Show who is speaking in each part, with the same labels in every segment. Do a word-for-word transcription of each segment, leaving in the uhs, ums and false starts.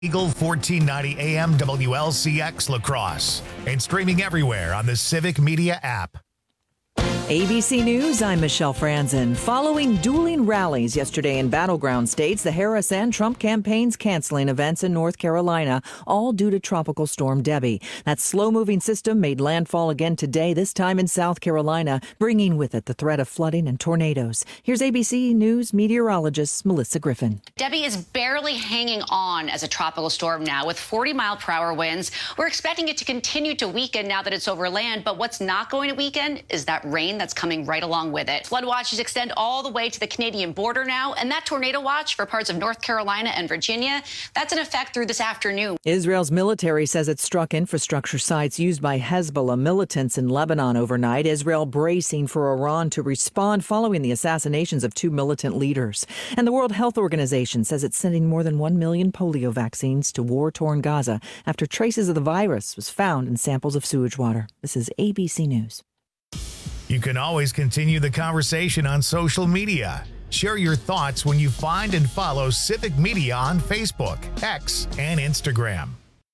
Speaker 1: Eagle fourteen ninety A M W L C X La Crosse and streaming everywhere on the Civic Media app.
Speaker 2: A B C News, I'm Michelle Franzen. Following dueling rallies yesterday in battleground states, the Harris and Trump campaigns canceling events in North Carolina, all due to Tropical Storm Debbie. That slow-moving system made landfall again today, this time in South Carolina, bringing with it the threat of flooding and tornadoes. Here's A B C News meteorologist Melissa Griffin.
Speaker 3: Debbie is barely hanging on as a tropical storm now with forty mile per hour winds. We're expecting it to continue to weaken now that it's over land, but what's not going to weaken is that rain that's coming right along with it. Flood watches extend all the way to the Canadian border now, and that tornado watch for parts of North Carolina and Virginia, that's in effect through this afternoon.
Speaker 2: Israel's military says it struck infrastructure sites used by Hezbollah militants in Lebanon overnight. Israel bracing for Iran to respond following the assassinations of two militant leaders. And the World Health Organization says it's sending more than one million polio vaccines to war-torn Gaza after traces of the virus was found in samples of sewage water. This is A B C News.
Speaker 1: You can always continue the conversation on social media. Share your thoughts when you find and follow Civic Media on Facebook, X, and Instagram.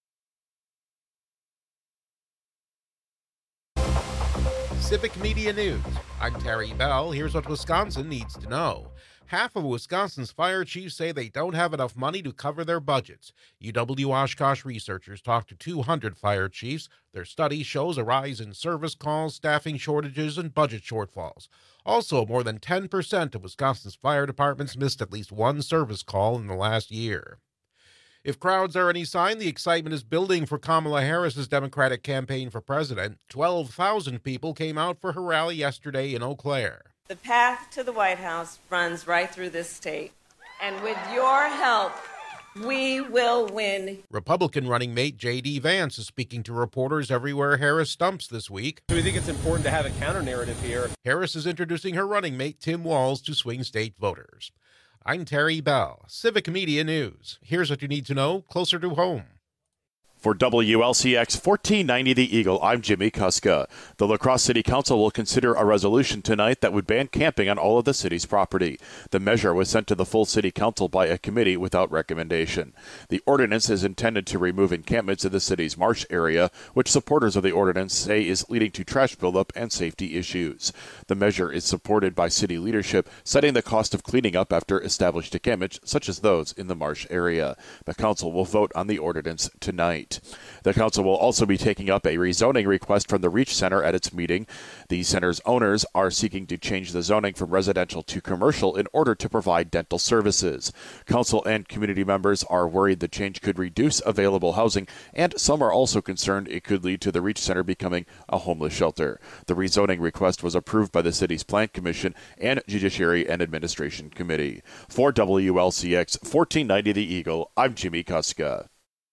Speaker 4: Civic Media News. I'm Terry Bell. Here's what Wisconsin needs to know. Half of Wisconsin's fire chiefs say they don't have enough money to cover their budgets. U W Oshkosh researchers talked to two hundred fire chiefs. Their study shows a rise in service calls, staffing shortages, and budget shortfalls. Also, more than ten percent of Wisconsin's fire departments missed at least one service call in the last year. If crowds are any sign, the excitement is building for Kamala Harris's Democratic campaign for president. twelve thousand people came out for her rally yesterday in Eau Claire.
Speaker 5: The path to the White House runs right through this state, and with your help, we will win.
Speaker 4: Republican running mate J D. Vance is speaking to reporters everywhere Harris stumps this week.
Speaker 6: We think it's important to have a counter-narrative here.
Speaker 4: Harris is introducing her running mate Tim Walz to swing state voters. I'm Terry Bell, Civic Media News. Here's what you need to know closer to home.
Speaker 7: For W L C X fourteen ninety The Eagle, I'm Jimmy Kuska. The La Crosse City Council will consider a resolution tonight that would ban camping on all of the city's property. The measure was sent to the full city council by a committee without recommendation. The ordinance is intended to remove encampments in the city's marsh area, which supporters of the ordinance say is leading to trash buildup and safety issues. The measure is supported by city leadership, citing the cost of cleaning up after established encampments, such as those in the marsh area. The council will vote on the ordinance tonight. The council will also be taking up a rezoning request from the Reach Center at its meeting. The center's owners are seeking to change the zoning from residential to commercial in order to provide dental services. Council and community members are worried the change could reduce available housing, and some are also concerned it could lead to the Reach Center becoming a homeless shelter. The rezoning request was approved by the city's Plan Commission and Judiciary and Administration Committee. For W L C X fourteen ninety The Eagle, I'm Jimmy Kuska.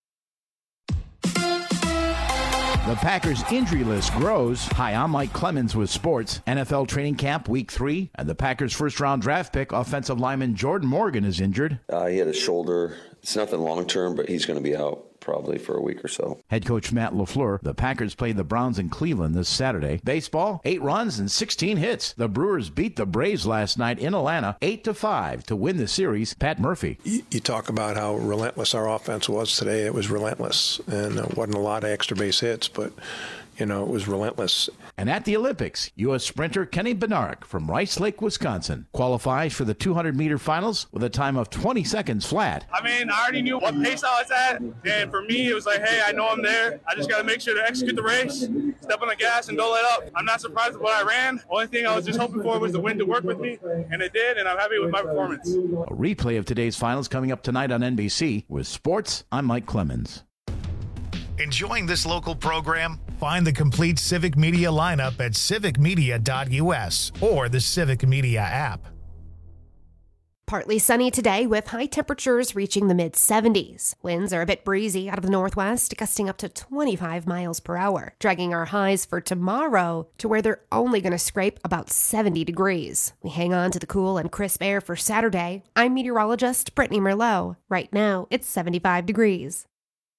Speaker 8: The Packers' injury list grows. Hi, I'm Mike Clemens with sports. N F L training camp week three, and the Packers' first-round draft pick, offensive lineman Jordan Morgan, is injured.
Speaker 9: Uh, he had a shoulder. It's nothing long-term, but he's going to be out probably for a week or so.
Speaker 8: Head coach Matt LaFleur. The Packers played the Browns in Cleveland this Saturday. Baseball, eight runs and sixteen hits. The Brewers beat the Braves last night in Atlanta, eight to five to win the series. Pat Murphy.
Speaker 10: You, you talk about how relentless our offense was today. It was relentless, and it wasn't a lot of extra base hits, but you know, it was relentless.
Speaker 8: And at the Olympics, U S sprinter Kenny Bednarek from Rice Lake, Wisconsin, qualifies for the two hundred meter finals with a time of twenty seconds flat.
Speaker 11: I mean, I already knew what pace I was at, and for me, it was like, hey, I know I'm there. I just got to make sure to execute the race, step on the gas, and don't let up. I'm not surprised with what I ran. Only thing I was just hoping for was the wind to work with me, and it did, and I'm happy with my performance.
Speaker 8: A replay of today's finals coming up tonight on N B C. With sports, I'm Mike Clemens.
Speaker 1: Enjoying this local program? Find the complete Civic Media lineup at civic media dot u s or the Civic Media app.
Speaker 12: Partly sunny today with high temperatures reaching the mid seventies. Winds are a bit breezy out of the northwest, gusting up to twenty-five miles per hour, dragging our highs for tomorrow to where they're only going to scrape about seventy degrees. We hang on to the cool and crisp air for Saturday. I'm meteorologist Brittany Merlot. Right now, it's seventy-five degrees.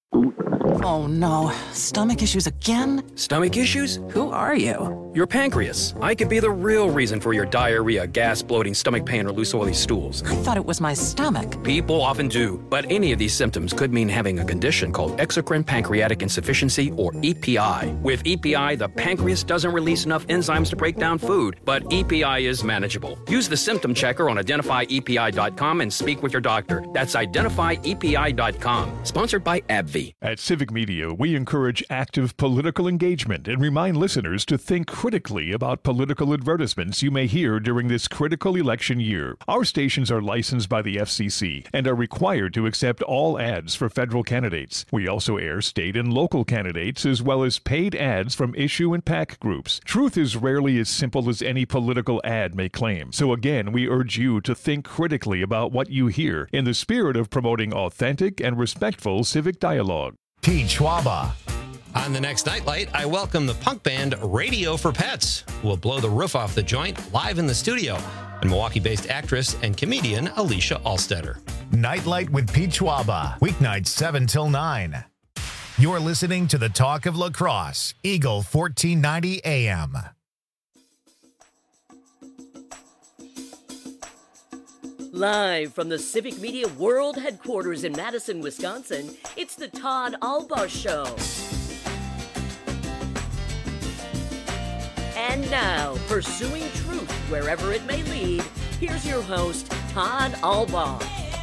Speaker 13: Oh no, stomach issues again?
Speaker 14: Stomach issues?
Speaker 13: Who are you?
Speaker 14: Your pancreas. I could be the real reason for your diarrhea, gas, bloating, stomach pain, or loose oily stools.
Speaker 13: I thought it was my stomach.
Speaker 14: People often do, but any of these symptoms could mean having a condition called exocrine pancreatic insufficiency, or E P I. With E P I, the pancreas doesn't release enough enzymes to break down food, but E P I is manageable. Use the symptom checker on identify E P I dot com and speak with your doctor. That's identify E P I dot com. Sponsored by AbbVie.
Speaker 15: At Civic Media, we encourage active political engagement and remind listeners to think critically about political advertisements you may hear during this critical election year. Our stations are licensed by the F C C and are required to accept all ads for federal candidates. We also air state and local candidates as well as paid ads from issue and PAC groups. Truth is rarely as simple as any political ad may claim. So again, we urge you to think critically about what you hear in the spirit of promoting authentic and respectful civic dialogue.
Speaker 1: Peachwaba.
Speaker 16: On the next Nightlight, I welcome the punk band Radio for Pets, who will blow the roof off the joint live in the studio, and Milwaukee-based actress and comedian Alicia Alstetter.
Speaker 1: Nightlight with Peachwaba, weeknights seven till nine. You're listening to the Talk of La Crosse, Eagle fourteen ninety A M.
Speaker 17: Live from the Civic Media World Headquarters in Madison, Wisconsin, it's the Todd Albaugh Show. And now, pursuing truth wherever it may lead, here's your host, Todd Albaugh.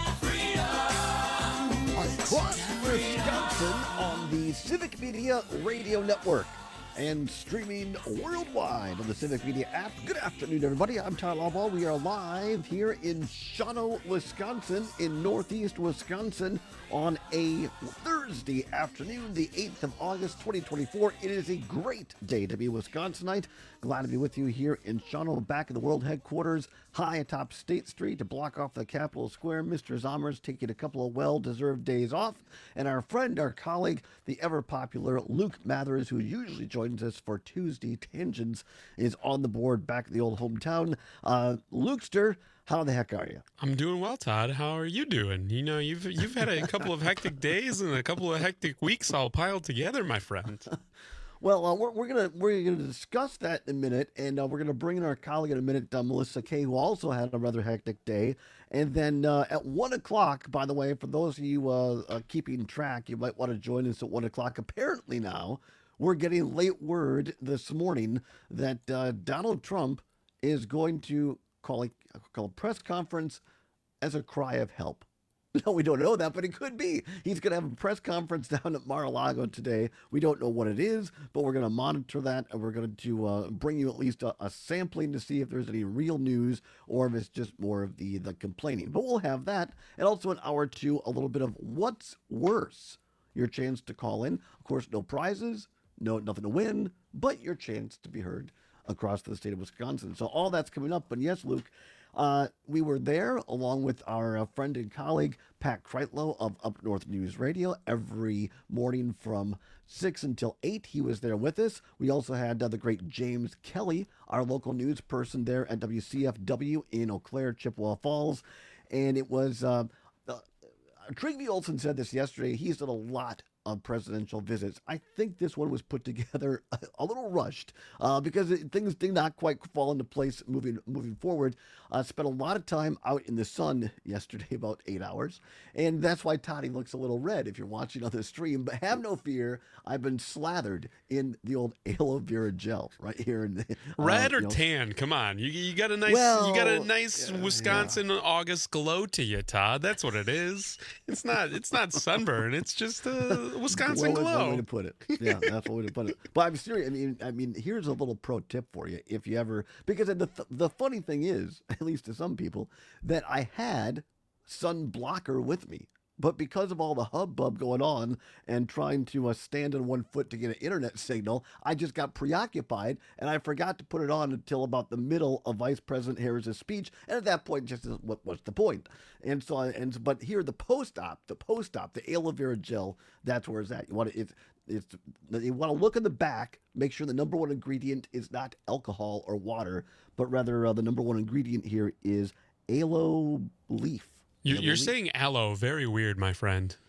Speaker 18: Across Wisconsin on the Civic Media Radio Network and streaming worldwide on the Civic Media app. Good afternoon, everybody. I'm Todd Albaugh. We are live here in Shawano, Wisconsin, in northeast Wisconsin on a Thursday afternoon, the eighth of August, twenty twenty-four. It is a great day to be a Wisconsinite. Glad to be with you here in Shawano, back in the world headquarters, high atop State Street to block off the Capitol Square. Mister Zommers taking a couple of well-deserved days off. And our friend, our colleague, the ever-popular Luke Mathers, who usually joins us for Tuesday Tangents, is on the board back at the old hometown. Uh, Lukester, how the heck are you?
Speaker 19: I'm doing well, Todd. How are you doing? You know, you've you've had a couple of hectic days and a couple of hectic weeks all piled together, my friend.
Speaker 18: Well, uh, we're, we're gonna we're gonna discuss that in a minute, and uh, we're gonna bring in our colleague in a minute, uh, Melissa Kay, who also had a rather hectic day. And then uh, at one o'clock, by the way, for those of you uh, uh, keeping track, you might want to join us at one o'clock. Apparently now, we're getting late word this morning that uh, Donald Trump is going to call a, call a press conference as a cry of help. No, we don't know that, but it could be. He's going to have a press conference down at Mar-a-Lago today. We don't know what it is, but we're going to monitor that, and we're going to uh, bring you at least a, a sampling to see if there's any real news or if it's just more of the, the complaining. But we'll have that, and also an hour or two, a little bit of what's worse. Your chance to call in. Of course, no prizes, no nothing to win, but your chance to be heard across the state of Wisconsin. So all that's coming up. But yes, Luke, Uh, we were there along with our uh, friend and colleague, Pat Kreitlow of Up North News Radio, every morning from six until eight. He was there with us. We also had uh, the great James Kelly, our local news person there at W C F W in Eau Claire, Chippewa Falls. And it was, uh, uh, Trygve Olsen said this yesterday, he's done a lot of presidential visits. I think this one was put together a, a little rushed uh, because it, things did not quite fall into place moving moving forward. Uh, spent a lot of time out in the sun yesterday, about eight hours, and that's why Toddy looks a little red if you're watching on the stream. But have no fear, I've been slathered in the old aloe vera gel right here. In the, uh,
Speaker 19: red or
Speaker 18: you know,
Speaker 19: tan? Come on, you you got a nice
Speaker 18: well,
Speaker 19: you got a nice
Speaker 18: yeah,
Speaker 19: Wisconsin
Speaker 18: yeah.
Speaker 19: August glow to you, Todd. That's what it is. It's not it's not sunburn. It's just a Wisconsin
Speaker 18: well,
Speaker 19: glow.
Speaker 18: That's one way to put it. Yeah, that's one way to put it. But I'm serious. I mean, I mean, here's a little pro tip for you. If you ever, because the th- the funny thing is, at least to some people, that I had sun blocker with me. But because of all the hubbub going on and trying to uh, stand on one foot to get an internet signal, I just got preoccupied and I forgot to put it on until about the middle of Vice President Harris's speech. And at that point, just what what's the point? And so, I, and but here the post-op, the post-op, the aloe vera gel, that's where it's at. You want to, it's it's you want to look in the back, make sure the number one ingredient is not alcohol or water, but rather uh, the number one ingredient here is aloe leaf.
Speaker 19: You, you're saying aloe, very weird, my friend.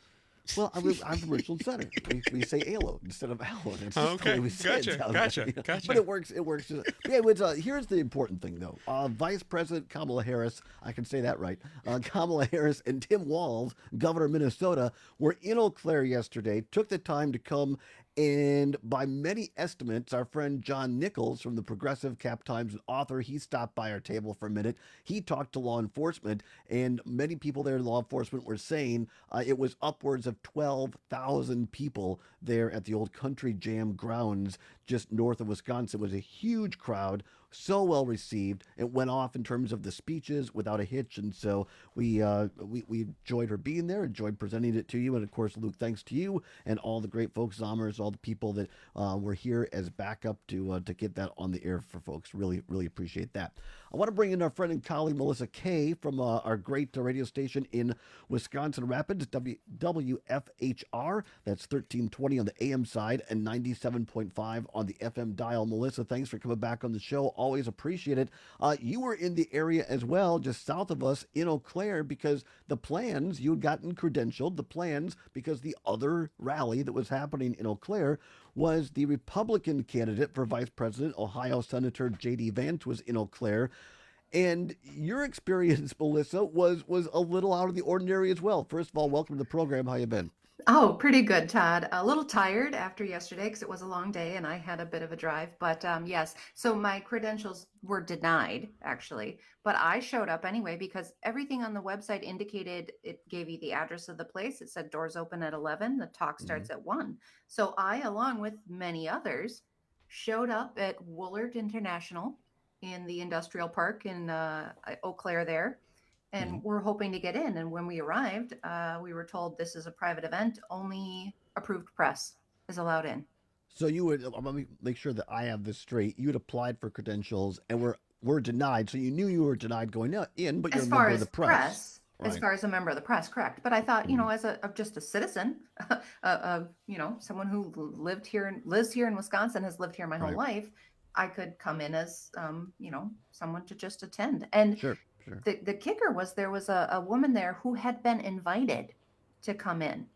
Speaker 18: Well, I'm, I'm from Richland Center. We, we say Alo instead of Allo. It's just
Speaker 19: Okay,
Speaker 18: the way we say it
Speaker 19: gotcha,
Speaker 18: down
Speaker 19: gotcha,
Speaker 18: there, you know.
Speaker 19: gotcha.
Speaker 18: But it works. It works. Yeah, it's, uh, here's the important thing, though. Uh, Vice President Kamala Harris, I can say that right. Uh, Kamala Harris and Tim Walz, Governor of Minnesota, were in Eau Claire yesterday. Took the time to come. And by many estimates, our friend John Nichols from the Progressive Cap Times and author, he stopped by our table for a minute. He talked to law enforcement, and many people there in law enforcement were saying uh, it was upwards of twelve thousand people there at the old Country Jam grounds just north of Wisconsin. It was a huge crowd, so well received. It went off in terms of the speeches without a hitch, and so we uh, we, we enjoyed her being there, enjoyed presenting it to you, and of course, Luke, thanks to you and all the great folks, Zommers, all the people that uh, were here as backup to uh, to get that on the air for folks. Really, really appreciate that. I want to bring in our friend and colleague Melissa Kay from uh, our great uh, radio station in Wisconsin Rapids, w- W F H R. That's thirteen twenty on the A M side and ninety-seven point five on the F M dial. Melissa, thanks for coming back on the show. Always appreciate it. Uh, you were in the area as well, just south of us in Eau Claire, because the plans, you had gotten credentialed, the plans, because the other rally that was happening in Eau Claire was the Republican candidate for vice president, Ohio Senator J D Vance, was in Eau Claire. And your experience, Melissa, was was a little out of the ordinary as well. First of all, welcome to the program. How you been?
Speaker 20: Oh, pretty good, Todd. A little tired after yesterday because it was a long day and I had a bit of a drive. But um, yes, so my credentials were denied, actually. But I showed up anyway because everything on the website indicated it gave you the address of the place. It said doors open at eleven. The talk starts mm-hmm. at one. So I, along with many others, showed up at Woolard International in the industrial park in uh, Eau Claire there. And mm-hmm. we're hoping to get in. And when we arrived, uh, we were told this is a private event. Only approved press is allowed in.
Speaker 18: So you would, let me make sure that I have this straight. You had applied for credentials and were were denied. So you knew you were denied going in, but you're
Speaker 20: as
Speaker 18: a
Speaker 20: far
Speaker 18: member
Speaker 20: as
Speaker 18: of the press. press
Speaker 20: right. As far as a member of the press, correct. But I thought, mm-hmm. you know, as a of just a citizen, uh, uh, you know, someone who lived here, lives here in Wisconsin, has lived here my whole right. life, I could come in as, um, you know, someone to just attend. And
Speaker 18: sure. Sure.
Speaker 20: The the kicker was there was a, a woman there who had been invited to come in,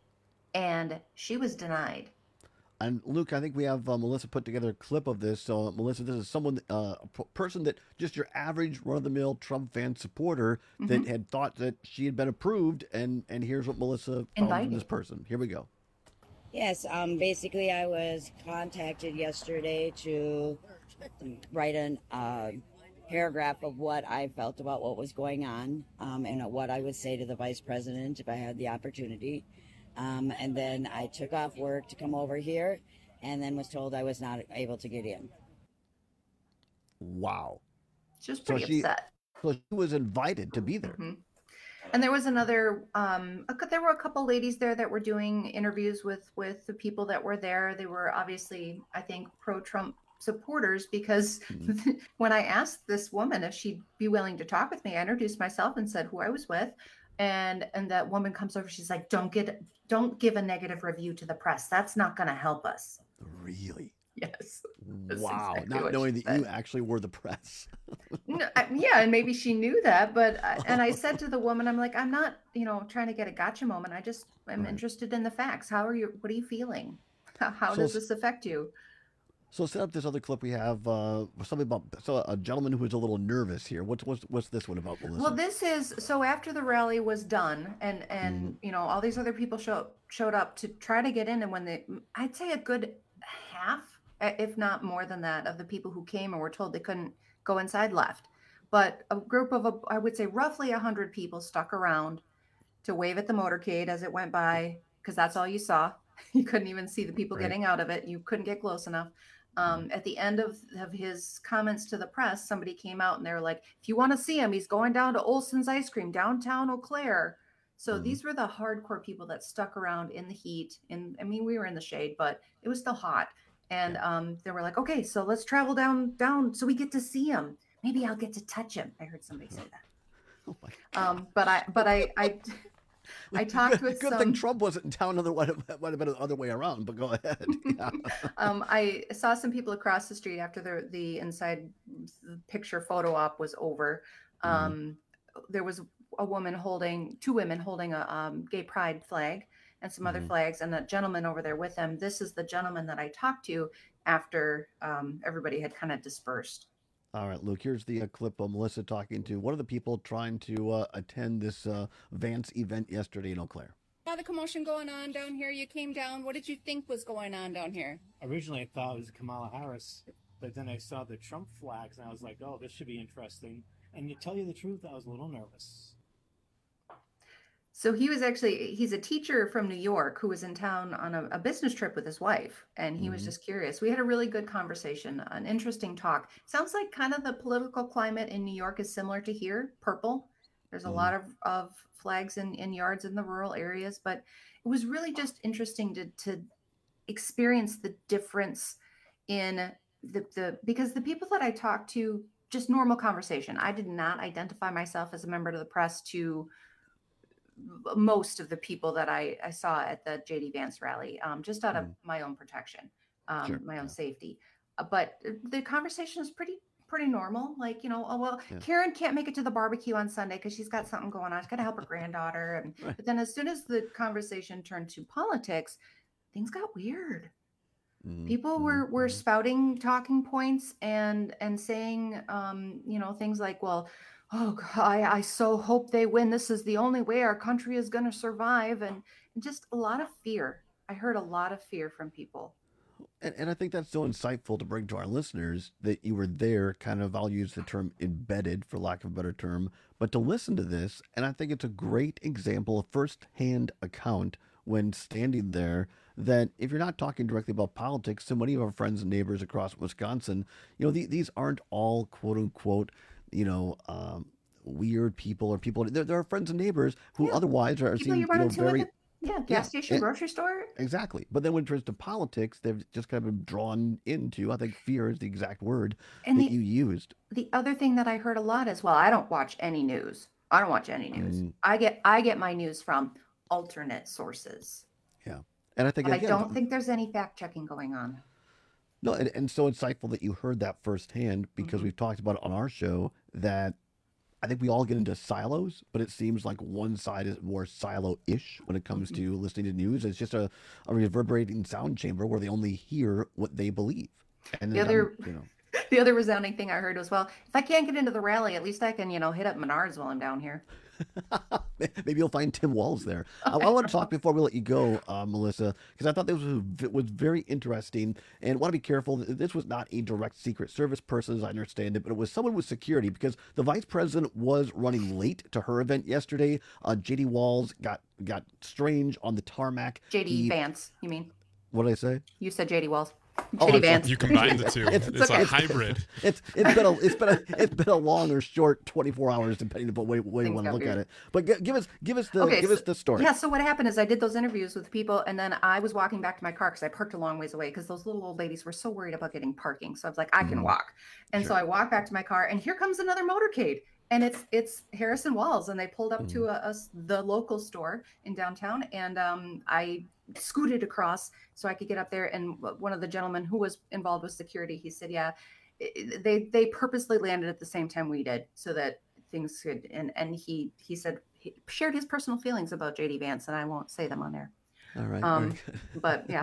Speaker 20: and she was denied.
Speaker 18: And Luke, I think we have uh, Melissa put together a clip of this. So uh, Melissa, this is someone, uh, a p- person that just your average run-of-the-mill Trump fan supporter mm-hmm. that had thought that she had been approved, and and here's what Melissa found from this person. Here we go.
Speaker 21: Yes, um, basically I was contacted yesterday to write an. Uh, paragraph of what I felt about what was going on um, and what I would say to the vice president if I had the opportunity. Um, and then I took off work to come over here and then was told I was not able to get in.
Speaker 18: Wow.
Speaker 20: She was pretty
Speaker 18: so she,
Speaker 20: upset.
Speaker 18: So she was invited to be there.
Speaker 20: Mm-hmm. And there was another, um, a, there were a couple ladies there that were doing interviews with, with the people that were there. They were obviously, I think, pro-Trump supporters, because mm-hmm. when I asked this woman if she'd be willing to talk with me, I introduced myself and said who I was with, and and that woman comes over, she's like, don't get don't give a negative review to the press, that's not going to help us.
Speaker 18: Really?
Speaker 20: Yes.
Speaker 18: Wow.
Speaker 20: Exactly
Speaker 18: not knowing that you actually were the press.
Speaker 20: No, I, yeah, and maybe she knew that, but and I said to the woman, I'm like, I'm not, you know, trying to get a gotcha moment, I just am right. interested in the facts. How are you, what are you feeling? How, how so, does this affect you?
Speaker 18: So set up this other clip we have, uh, something about so a gentleman who's a little nervous here. What's what's what's this one about, Melissa?
Speaker 20: Well, this is so after the rally was done, and and mm-hmm. you know all these other people showed showed up to try to get in, and when they, I'd say a good half, if not more than that, of the people who came and were told they couldn't go inside left, but a group of a, I would say roughly a hundred people stuck around to wave at the motorcade as it went by, because that's all you saw. You couldn't even see the people right. getting out of it. You couldn't get close enough. Um, at the end of, of his comments to the press, somebody came out and they were like, if you want to see him, he's going down to Olson's Ice Cream, downtown Eau Claire. So mm-hmm. these were the hardcore people that stuck around in the heat. And I mean, we were in the shade, but it was still hot. And um, they were like, okay, so let's travel down, down so we get to see him. Maybe I'll get to touch him. I heard somebody say that.
Speaker 18: Oh my God.
Speaker 20: Um, but I, but I, I, I talked with
Speaker 18: Good
Speaker 20: some...
Speaker 18: thing Trump wasn't in town. Other might have been the other way around. But go ahead. Yeah.
Speaker 20: um, I saw some people across the street after the the inside picture photo op was over. Um, mm-hmm. There was a woman holding two women holding a um, gay pride flag, and some other
Speaker 18: Mhm.
Speaker 20: flags, and that gentleman over there with him. This is the gentleman that I talked to after um, everybody had kind of dispersed.
Speaker 18: All right, Luke, here's the uh, clip of Melissa talking to one of the people trying to uh, attend this uh, Vance event yesterday in Eau Claire.
Speaker 3: Saw the commotion going on down here. You came down. What did you think was going on down here?
Speaker 22: Originally, I thought it was Kamala Harris, but then I saw the Trump flags, and I was like, oh, this should be interesting. And to tell you the truth, I was a little nervous.
Speaker 20: So he was actually, he's a teacher from New York who was in town on a, a business trip with his wife. And he was
Speaker 18: Mhm.
Speaker 20: just curious. We had a really good conversation, an interesting talk. Sounds like kind of the political climate in New York is similar to here, purple. There's a
Speaker 18: Mhm.
Speaker 20: lot of, of flags in, in yards in the rural areas, but it was really just interesting to, to experience the difference in the, the, because the people that I talked to, just normal conversation. I did not identify myself as a member of the press to most of the people that I, I saw at the J D Vance rally, um, just out of
Speaker 18: Mm.
Speaker 20: my own protection, um,
Speaker 18: Sure,
Speaker 20: my own
Speaker 18: yeah.
Speaker 20: safety. Uh, but the conversation is pretty, pretty normal. Like, you know, oh, well,
Speaker 18: Yeah.
Speaker 20: Karen can't make it to the barbecue on Sunday because she's got something going on. She's got to help her granddaughter. And,
Speaker 18: Right.
Speaker 20: But then as soon as the conversation turned to politics, things got weird.
Speaker 18: Mhm,
Speaker 20: People
Speaker 18: mhm,
Speaker 20: were were
Speaker 18: mhm.
Speaker 20: spouting talking points and and saying um you know things like, well, oh God, I, I so hope they win, this is the only way our country is going to survive, and, and just a lot of fear. I heard a lot of fear from people.
Speaker 18: And, and I think that's so insightful to bring to our listeners that you were there, kind of, I'll use the term embedded for lack of a better term, but to listen to this. And I think it's a great example, a firsthand account when standing there, that if you're not talking directly about politics, so many of our friends and neighbors across Wisconsin, you know, the, these aren't all quote unquote, you know, um, weird people or people. There, there are friends and neighbors who
Speaker 20: Yeah.
Speaker 18: otherwise are
Speaker 20: People
Speaker 18: seen,
Speaker 20: you
Speaker 18: you
Speaker 20: run
Speaker 18: know,
Speaker 20: into at
Speaker 18: very.
Speaker 20: the yeah, gas
Speaker 18: Yeah,
Speaker 20: station,
Speaker 18: and-
Speaker 20: grocery store.
Speaker 18: Exactly. But then when it turns to politics, they've just kind of been drawn into, I think fear is the exact word
Speaker 20: And
Speaker 18: that
Speaker 20: the-
Speaker 18: you used.
Speaker 20: The other thing that I heard a lot is, well, I don't watch any news. I don't watch any news.
Speaker 18: Mm.
Speaker 20: I get I get my news from alternate sources.
Speaker 18: Yeah. And I think,
Speaker 20: But I
Speaker 18: again,
Speaker 20: don't think there's any fact checking going on.
Speaker 18: no, and, and so insightful that you heard that firsthand, because
Speaker 20: Mhm.
Speaker 18: we've talked about it on our show that I think we all get into silos, but it seems like one side is more silo-ish when it comes to listening to news. It's just a, a reverberating sound chamber where they only hear what they believe. And
Speaker 20: The
Speaker 18: then,
Speaker 20: other
Speaker 18: you know,
Speaker 20: the other resounding thing I heard was, well, if I can't get into the rally, at least I can, you know, hit up Menards while I'm down here.
Speaker 18: maybe you'll find Tim Walz there. I, I want to talk before we let you go, uh, Melissa, because I thought this was was very interesting, and want to be careful. This was not a direct Secret Service person, as I understand it, but it was someone with security, because the vice president was running late to her event yesterday. Uh, J D Walz got got strange on the tarmac.
Speaker 20: J D
Speaker 18: He-
Speaker 20: Vance, you mean?
Speaker 18: What did I say?
Speaker 20: You said J D Walls.
Speaker 18: Oh,
Speaker 20: J D
Speaker 18: I'm sorry.
Speaker 20: Vance.
Speaker 19: You combined the two. It's,
Speaker 20: It's
Speaker 19: a
Speaker 20: okay.
Speaker 19: hybrid.
Speaker 18: It's it's been a it's been a it's been a long or short twenty-four hours, depending upon way way you
Speaker 20: Things
Speaker 18: want to
Speaker 20: got
Speaker 18: look at
Speaker 20: weird.
Speaker 18: it. But gi- give us give us the
Speaker 20: Okay,
Speaker 18: give
Speaker 20: so-
Speaker 18: us the story.
Speaker 20: Yeah, so what happened is I did those interviews with people, and then I was walking back to my car because I parked a long ways away because those little old ladies were so worried about getting parking. So I was like, I can
Speaker 18: Mhm.
Speaker 20: walk. And so
Speaker 18: Sure.
Speaker 20: I walked back to my car, and here comes another motorcade. And it's it's Harrison Walls, and they pulled up to a, a s- the local store in downtown, and um, I scooted across so I could get up there. And w- one of the gentlemen who was involved with security, he said, "Yeah, i- i- they they purposely landed at the same time we did so that things could." And and he he said he shared his personal feelings about J D Vance, and I won't say them on there.
Speaker 18: All right.
Speaker 20: Um,
Speaker 18: very good.
Speaker 20: but yeah.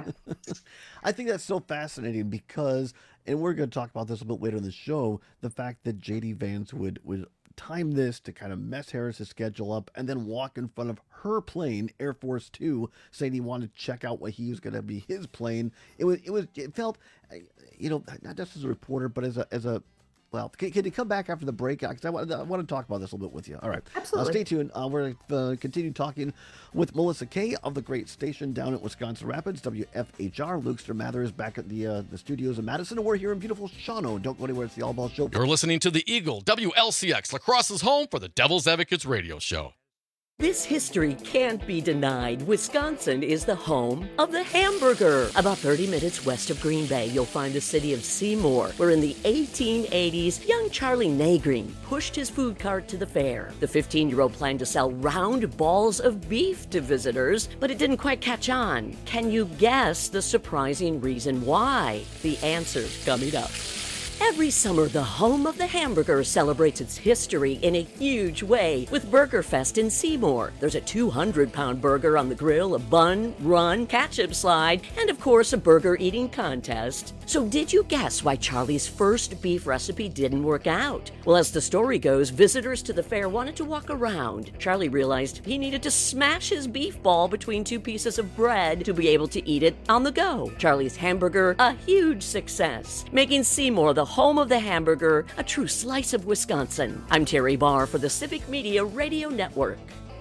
Speaker 18: I think that's so fascinating because, and we're going to talk about this a bit later in the show, the fact that J D Vance would would time this to kind of mess Harris's schedule up and then walk in front of her plane, Air Force Two, saying he wanted to check out what he was going to be his plane. It was it was it felt, uh, you know, not just as a reporter, but as a as a well, can, can you come back after the break? Because I want, I want to talk about this a little bit with you. All right.
Speaker 20: Absolutely.
Speaker 18: Uh, stay tuned. Uh, we're going to uh, continue talking with Melissa Kay of the great station down at Wisconsin Rapids, W F H R. Luke Mather is back at the uh, the studios in Madison, and we're here in beautiful Shawano. Don't go anywhere. It's the All Ball Show.
Speaker 23: You're listening to the Eagle, W L C X, Lacrosse's home for the Devil's Advocates radio show.
Speaker 17: This history can't be denied. Wisconsin is the home of the hamburger. About thirty minutes west of Green Bay, you'll find the city of Seymour, where in the eighteen eighties, young Charlie Nagreen pushed his food cart to the fair. The fifteen-year-old planned to sell round balls of beef to visitors, but it didn't quite catch on. Can you guess the surprising reason why? The answer coming up. Every summer, the home of the hamburger celebrates its history in a huge way with Burger Fest in Seymour. There's a two hundred pound burger on the grill, a bun, run, ketchup slide, and of course, a burger eating contest. So did you guess why Charlie's first beef recipe didn't work out? Well, as the story goes, visitors to the fair wanted to walk around. Charlie realized he needed to smash his beef ball between two pieces of bread to be able to eat it on the go. Charlie's hamburger, a huge success, making Seymour the home of the hamburger, a true slice of Wisconsin. I'm Terry Barr for the Civic Media Radio Network.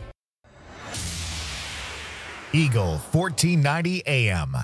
Speaker 1: Eagle fourteen ninety A M.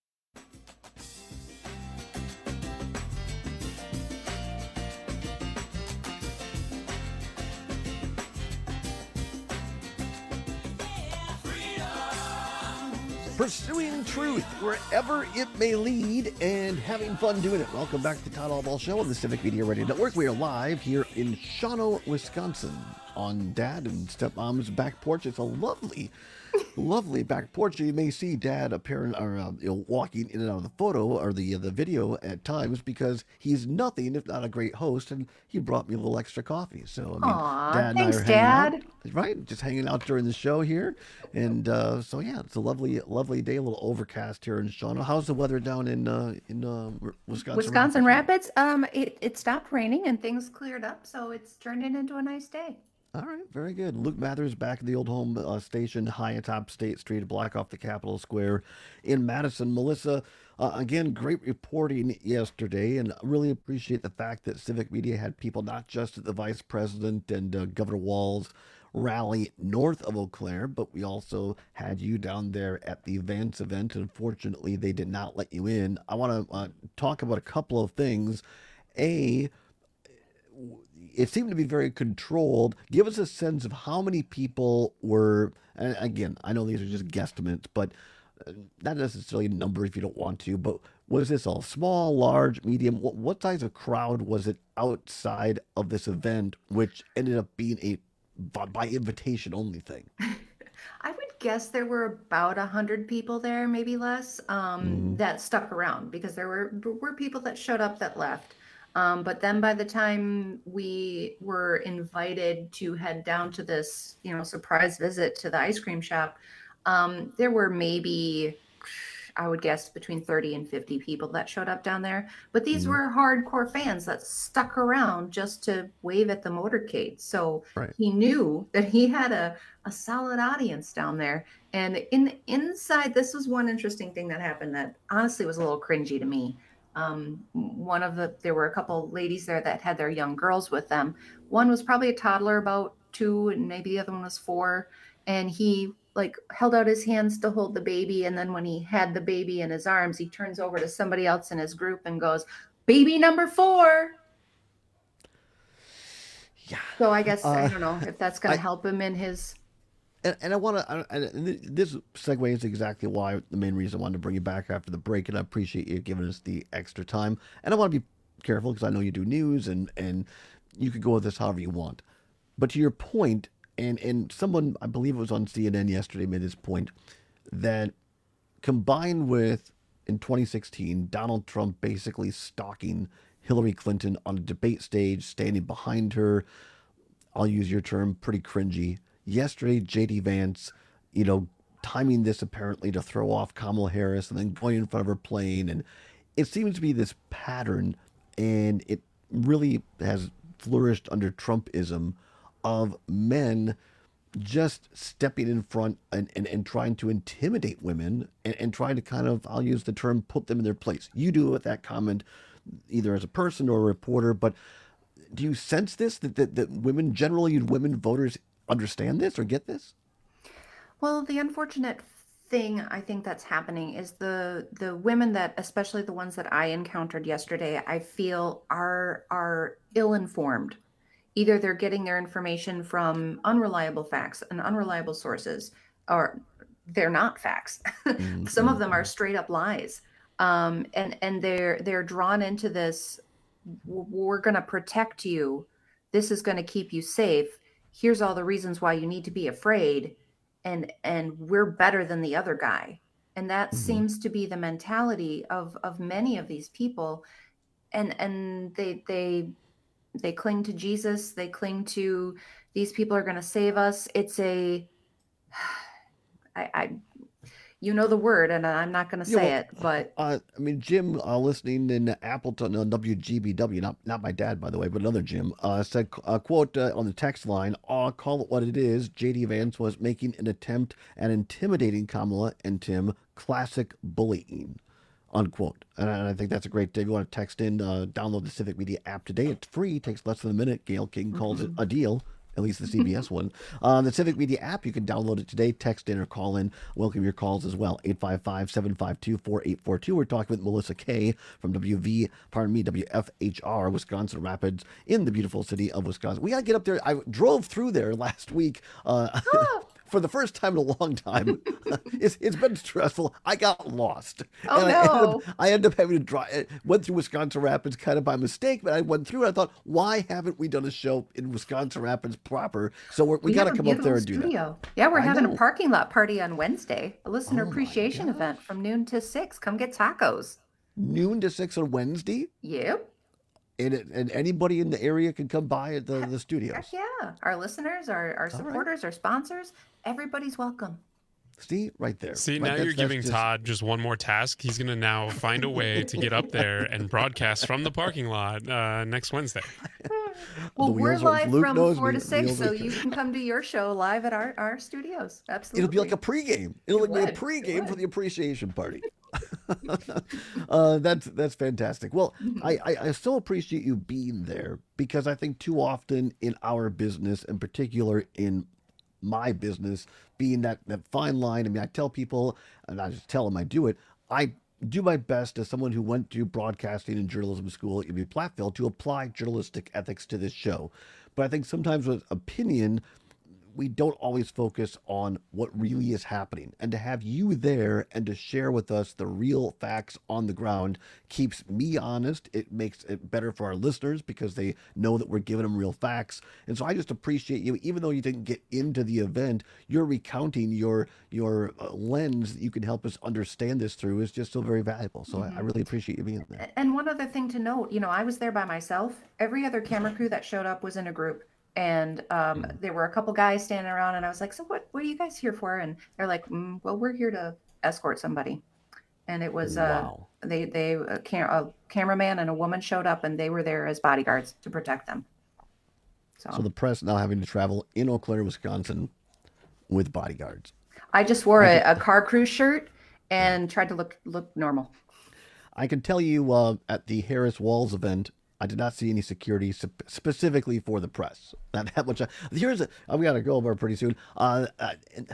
Speaker 18: Pursuing truth wherever it may lead and having fun doing it. Welcome back to Todd Allball Show on the Civic Media Radio Network. We are live here in Shawano, Wisconsin on Dad and Stepmom's back porch. It's a lovely, lovely back porch. You may see Dad appearing or uh, you know, walking in and out of the photo or the uh, the video at times because he's nothing if not a great host, and he brought me a little extra coffee. So I mean,
Speaker 20: Aw,
Speaker 18: Dad
Speaker 20: thanks,
Speaker 18: and I are hanging
Speaker 20: Dad.
Speaker 18: out, right? Just hanging out during the show here, and uh, so yeah, it's a lovely, lovely day. A little overcast here in Shawano. How's the weather down in uh, in uh, Wisconsin?
Speaker 20: Wisconsin Rapids. Um, it, it stopped raining and things cleared up, so it's turned it into a nice day.
Speaker 18: All right, very good. Luke Mathers back at the old home uh, station, high atop State Street, a block off the Capitol Square in Madison. Melissa, uh, again, great reporting yesterday, and really appreciate the fact that Civic Media had people not just at the Vice President and uh, Governor Walz rally north of Eau Claire, but we also had you down there at the Vance event. Unfortunately, they did not let you in. I want to uh, talk about a couple of things. A, it seemed to be very controlled. Give us a sense of how many people were, and again, I know these are just guesstimates, but not necessarily a number if you don't want to, but was this all small, large, medium? What, what size of crowd was it outside of this event, which ended up being a by, by invitation only thing?
Speaker 20: I would guess there were about a hundred people there, maybe less, um, mm. that stuck around because there were were people that showed up that left. Um, but then by the time we were invited to head down to this, you know, surprise visit to the ice cream shop, um, there were maybe, I would guess, between thirty and fifty people that showed up down there. But these mm. were hardcore fans that stuck around just to wave at the motorcade. So right. he knew that he had a, a solid audience down there. And in inside, this was one interesting thing that happened that honestly was a little cringy to me. Um, one of the, there were a couple ladies there that had their young girls with them. One was probably a toddler, about two, and maybe the other one was four. And he like held out his hands to hold the baby. And then when he had the baby in his arms, he turns over to somebody else in his group and goes, "Baby number four."
Speaker 18: Yeah.
Speaker 20: So I guess,
Speaker 18: uh,
Speaker 20: I don't know if that's going
Speaker 18: I,
Speaker 20: to help him in his.
Speaker 18: And, and I want to, and this segues exactly why the main reason I wanted to bring you back after the break, and I appreciate you giving us the extra time. And I want to be careful because I know you do news, and, and you could go with this however you want. But to your point, and, and someone, I believe it was on C N N yesterday, made this point, that combined with, in twenty sixteen, Donald Trump basically stalking Hillary Clinton on a debate stage, standing behind her, I'll use your term, pretty cringy. Yesterday, J D Vance, you know, timing this apparently to throw off Kamala Harris and then going in front of her plane. And it seems to be this pattern, and it really has flourished under Trumpism, of men just stepping in front and, and, and trying to intimidate women and, and trying to kind of, I'll use the term, put them in their place. You do with that comment, either as a person or a reporter, but do you sense this, that, that, that women, generally women voters, understand this or get this?
Speaker 20: Well, the unfortunate thing I think that's happening is the the women that, especially the ones that I encountered yesterday, I feel are are ill-informed. Either they're getting their information from unreliable facts and unreliable sources, or they're not facts. Mm-hmm. Some of them are straight up lies. Um, and and they're they're drawn into this, we're going to protect you. This is going to keep you safe. Here's all the reasons why you need to be afraid, and and we're better than the other guy. And that mm-hmm. seems to be the mentality of of many of these people. and and they they they cling to Jesus. They cling to these people are going to save us. It's a, I, I, you know the word, and I'm not going to say
Speaker 18: Yeah, well,
Speaker 20: it, but
Speaker 18: Uh, I mean, Jim, uh, listening in Appleton on W G B W, not not my dad, by the way, but another Jim, uh, said, uh, quote, uh, on the text line, "I'll call it what it is. J D Vance was making an attempt at intimidating Kamala and Tim. Classic bullying," unquote. And I I think that's a great thing. If you want to text in, uh, download the Civic Media app today. It's free. It takes less than a minute. Gail King calls it a deal. At least the C B S one. Uh, the Civic Media app, you can download it today, text in or call in. Welcome your calls as well. eight five five, seven five two, four eight four two. We're talking with Melissa Kay from W V, pardon me, W F H R, Wisconsin Rapids, in the beautiful city of Wisconsin. We got to get up there. I drove through there last week. Uh, For the first time in a long time. it's, it's been stressful. I got lost.
Speaker 20: Oh,
Speaker 18: and I ended,
Speaker 20: no.
Speaker 18: up, I ended up having to drive, went through Wisconsin Rapids kind of by mistake, but I went through and I thought, why haven't we done a show in Wisconsin Rapids proper? So we're, we,
Speaker 20: we
Speaker 18: got to
Speaker 20: have a
Speaker 18: come up there and
Speaker 20: beautiful
Speaker 18: do that.
Speaker 20: studio. Yeah, we're
Speaker 18: I
Speaker 20: having
Speaker 18: know.
Speaker 20: a parking lot party on Wednesday, a listener
Speaker 18: Oh my
Speaker 20: appreciation event from noon to six. Come get tacos.
Speaker 18: Noon to six on Wednesday.
Speaker 20: Yep.
Speaker 18: And, it, and anybody in the area can come by at the, the studios.
Speaker 20: Heck yeah. Our listeners, our, our supporters, our sponsors, everybody's welcome.
Speaker 18: See, right there.
Speaker 19: See,
Speaker 18: Right,
Speaker 19: now
Speaker 18: that's-
Speaker 19: you're
Speaker 18: that's
Speaker 19: giving
Speaker 18: just-
Speaker 19: Todd just one more task. He's going to now find a way to get up there and broadcast from the parking lot uh, next Wednesday.
Speaker 20: Well,
Speaker 18: The
Speaker 20: we're
Speaker 18: wheels are-
Speaker 20: live
Speaker 18: Luke
Speaker 20: from
Speaker 18: knows
Speaker 20: four
Speaker 18: me,
Speaker 20: to six,
Speaker 18: wheels
Speaker 20: so
Speaker 18: are-
Speaker 20: you can come to your show live at our, our studios. Absolutely.
Speaker 18: It'll be like a pregame. It'll
Speaker 20: It
Speaker 18: be a
Speaker 20: would. It
Speaker 18: pregame for
Speaker 20: would.
Speaker 18: the appreciation party. uh, that's that's fantastic. Well, I, I, I so appreciate you being there because I think too often in our business, in particular in my business, being that, that fine line. I mean, I tell people, and I just tell them I do it. I do my best as someone who went to broadcasting and journalism school at U B Platteville to apply journalistic ethics to this show. But I think sometimes with opinion, we don't always focus on what really is happening. And to have you there and to share with us the real facts on the ground keeps me honest. It makes it better for our listeners because they know that we're giving them real facts. And so I just appreciate you, even though you didn't get into the event, you're recounting your your uh, lens that you can help us understand this through is just so very valuable. So I, I really appreciate you being there.
Speaker 20: And one other thing to note, you know, I was there by myself. Every other camera crew that showed up was in a group. And um, there were a couple guys standing around, and I was like, "So what? What are you guys here for?" And they're like, mm, "Well, we're here to escort somebody." And it was
Speaker 18: Wow.
Speaker 20: uh, they they a, cam- a cameraman and a woman showed up, and they were there as bodyguards to protect them. So,
Speaker 18: So the press now having to travel in Eau Claire, Wisconsin with bodyguards.
Speaker 20: I just wore a, a car crew shirt and tried to look look normal.
Speaker 18: I can tell you uh, at the Harris Walls event, I did not see any security sp- specifically for the press. That, that much. I, here's a. We got to go over pretty soon. Uh, uh,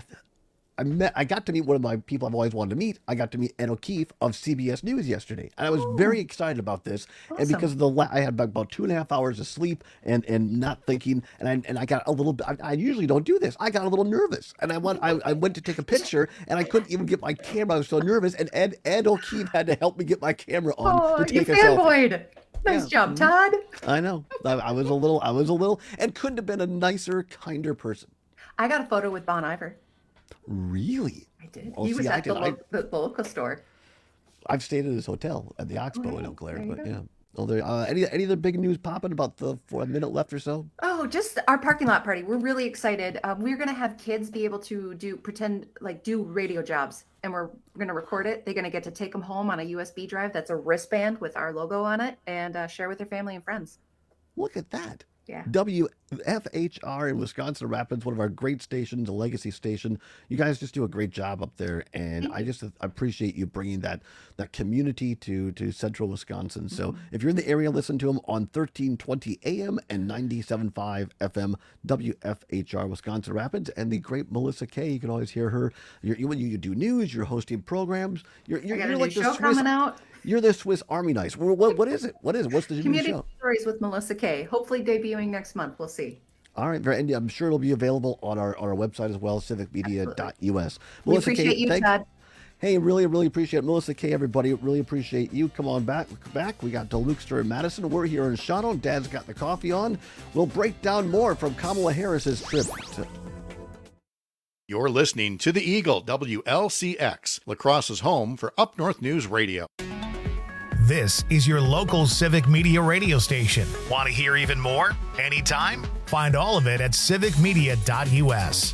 Speaker 18: I met. I got to meet one of my people I've always wanted to meet. I got to meet Ed O'Keefe of C B S News yesterday, and I was very excited about this. And
Speaker 20: Awesome.
Speaker 18: because of the, la- I had about two and a half hours of sleep and and not thinking, and I and I got a little. bit- I, I usually don't do this. I got a little nervous, and I went. I, I went to take a picture, and I couldn't even get my camera. I was so nervous, and Ed Ed O'Keefe had to help me get my camera on
Speaker 20: Oh,
Speaker 18: to
Speaker 20: you
Speaker 18: take a selfie.
Speaker 20: fanboyed! Nice
Speaker 18: Yeah.
Speaker 20: job, Todd.
Speaker 18: I know. I, I was a little, I was a little, and couldn't have been a nicer, kinder person.
Speaker 20: I got a photo with Bon Iver.
Speaker 18: Really?
Speaker 20: I did.
Speaker 18: Oh,
Speaker 20: he
Speaker 18: see,
Speaker 20: was
Speaker 18: I
Speaker 20: at the,
Speaker 18: did. I-
Speaker 20: lo- the, the local store.
Speaker 18: I've stayed at his hotel at the Oxbow
Speaker 20: Oh,
Speaker 18: in
Speaker 20: yeah.
Speaker 18: Eau Claire,
Speaker 20: There you
Speaker 18: but
Speaker 20: go.
Speaker 18: yeah. Oh, there. Uh, any any other big news popping about the for a minute left or so?
Speaker 20: Oh, just our parking lot party. We're really excited. Um, we're gonna have kids be able to do pretend like do radio jobs, and we're gonna record it. They're gonna get to take them home on a U S B drive. That's a wristband with our logo on it, and uh, share with their family and friends.
Speaker 18: Look at that.
Speaker 20: Yeah.
Speaker 18: W F H R in Wisconsin Rapids, one of our great stations, a legacy station. You guys just do a great job up there, and I just appreciate you bringing that that community to to central Wisconsin. So if you're in the area, listen to them on thirteen twenty A M and ninety-seven point five F M, W F H R Wisconsin Rapids, and the great Melissa Kay. You can always hear her. You're, you, when you do news, you're hosting programs. You're, you're,
Speaker 20: I got
Speaker 18: you're
Speaker 20: a
Speaker 18: like
Speaker 20: new
Speaker 18: the
Speaker 20: show
Speaker 18: Swiss.
Speaker 20: coming out.
Speaker 18: You're the Swiss Army knife. What, what, what is it? What is it? What's the new
Speaker 20: Community
Speaker 18: show?
Speaker 20: Stories with Melissa Kay. Hopefully debuting next month. We'll see.
Speaker 18: All right, very, and I'm sure it'll be available on our, on our website as well, civic media dot U S.
Speaker 20: We
Speaker 18: Melissa
Speaker 20: appreciate
Speaker 18: Kay,
Speaker 20: you,
Speaker 18: thank-
Speaker 20: Todd.
Speaker 18: Hey, really, really appreciate it. Melissa Kay, everybody, really appreciate you. Come on back. back. We got Deluxter and Madison. We're here in Shawano. Dad's got the coffee on. We'll break down more from Kamala Harris's trip to
Speaker 2: You're listening to the Eagle, W L C X, La Crosse's home for Up North News Radio.
Speaker 1: This is your local Civic Media radio station. Want to hear even more? Anytime? Find all of it at civic media dot u s.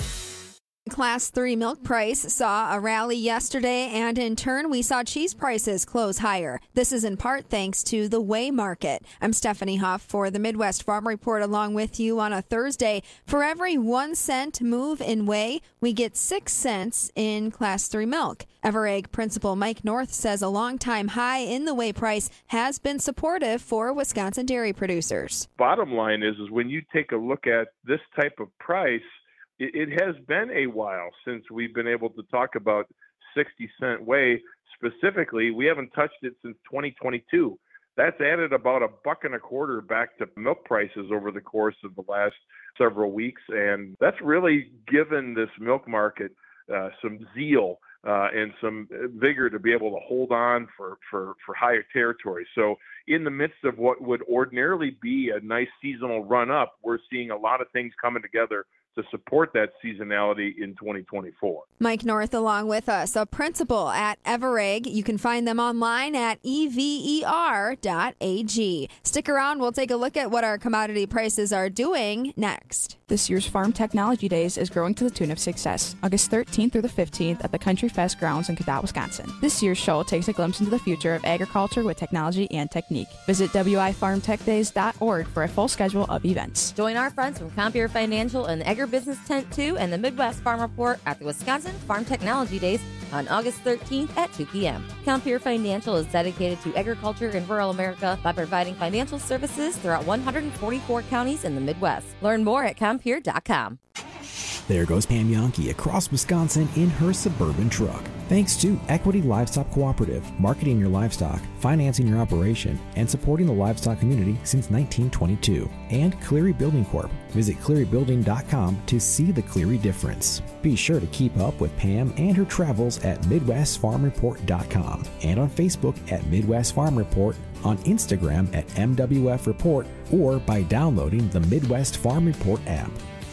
Speaker 4: Class three milk price saw a rally yesterday, and in turn, we saw cheese prices close higher. This is in part thanks to the whey market. I'm Stephanie Huff for the Midwest Farm Report, along with you on a Thursday. For every one cent move in whey, we get six cents in Class three milk. Everegg principal Mike North says a long-time high in the whey price has been supportive for Wisconsin dairy producers.
Speaker 5: Bottom line is, is when you take a look at this type of price, it has been a while since we've been able to talk about sixty cent whey specifically. We haven't touched it since twenty twenty-two. That's added about a buck and a quarter back to milk prices over the course of the last several weeks. And that's really given this milk market uh, some zeal uh, and some vigor to be able to hold on for, for, for higher territory. So in the midst of what would ordinarily be a nice seasonal run up, we're seeing a lot of things coming together to support that seasonality in twenty twenty-four.
Speaker 4: Mike North along with us, a principal at Everegg. You can find them online at E V E R dot A G. Stick around. We'll take a look at what our commodity prices are doing next.
Speaker 6: This year's Farm Technology Days is growing to the tune of success, August thirteenth through the fifteenth at the Country Fest grounds in Cadott, Wisconsin. This year's show takes a glimpse into the future of agriculture with technology and technique. Visit W I farm tech days dot org for a full schedule of events.
Speaker 24: Join our friends from Compeer Financial and the Agribusiness Tent two and the Midwest Farm Report at the Wisconsin Farm Technology Days on August thirteenth at two p.m. Compeer Financial is dedicated to agriculture in rural America by providing financial services throughout one hundred forty-four counties in the Midwest. Learn more at compeer dot com.
Speaker 25: There goes Pam Yonke across Wisconsin in her Suburban truck. Thanks to Equity Livestock Cooperative, marketing your livestock, financing your operation, and supporting the livestock community since nineteen twenty-two. And Cleary Building Corp. Visit cleary building dot com to see the Cleary difference. Be sure to keep up with Pam and her travels at midwest farm report dot com and on Facebook at Midwest Farm Report, on Instagram at M W F Report, or by downloading the Midwest Farm Report app.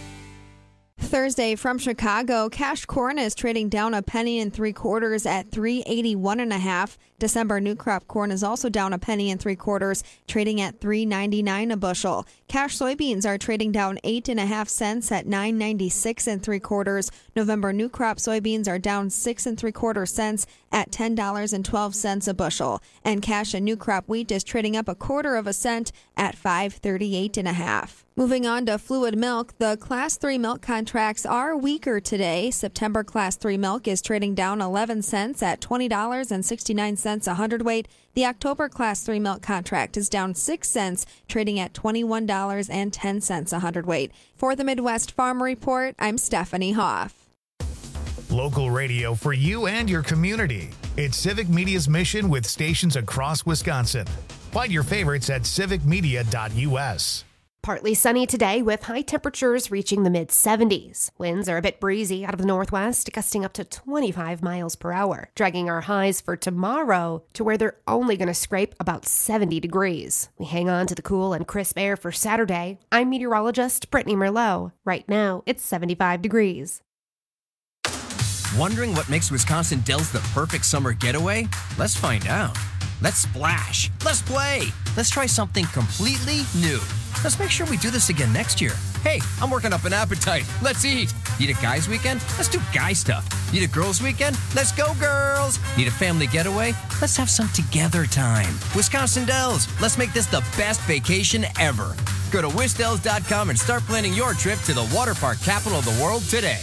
Speaker 4: Thursday from Chicago, cash corn is trading down a penny and three quarters at three eighty-one and a half. December new crop corn is also down a penny and three quarters, trading at three ninety-nine a bushel. Cash soybeans are trading down eight and a half cents at nine ninety-six and three quarters. November new crop soybeans are down six and three quarter cents at ten dollars and twelve cents a bushel. And cash and new crop wheat is trading up a quarter of a cent at five thirty-eight and a half. Moving on to fluid milk, the Class three milk contracts are weaker today. September Class three milk is trading down eleven cents at twenty dollars and sixty-nine cents a hundredweight. The October Class three milk contract is down six cents, trading at twenty-one dollars and ten cents a hundredweight. For the Midwest Farm Report, I'm Stephanie Hoff.
Speaker 1: Local radio for you and your community. It's Civic Media's mission with stations across Wisconsin. Find your favorites at civic media dot u s.
Speaker 12: Partly sunny today with high temperatures reaching the mid seventies. Winds are a bit breezy out of the northwest, gusting up to twenty-five miles per hour, dragging our highs for tomorrow to where they're only going to scrape about seventy degrees. We hang on to the cool and crisp air for Saturday. I'm meteorologist Brittany Merlot. Right now, it's seventy-five degrees.
Speaker 26: Wondering what makes Wisconsin Dells the perfect summer getaway? Let's find out. Let's splash. Let's play. Let's try something completely new. Let's make sure we do this again next year. Hey, I'm working up an appetite. Let's eat. Need a guys weekend? Let's do guy stuff. Need a girls weekend? Let's go girls. Need a family getaway? Let's have some together time. Wisconsin Dells. Let's make this the best vacation ever. Go to wisdells dot com and start planning your trip to the water park capital of the world today.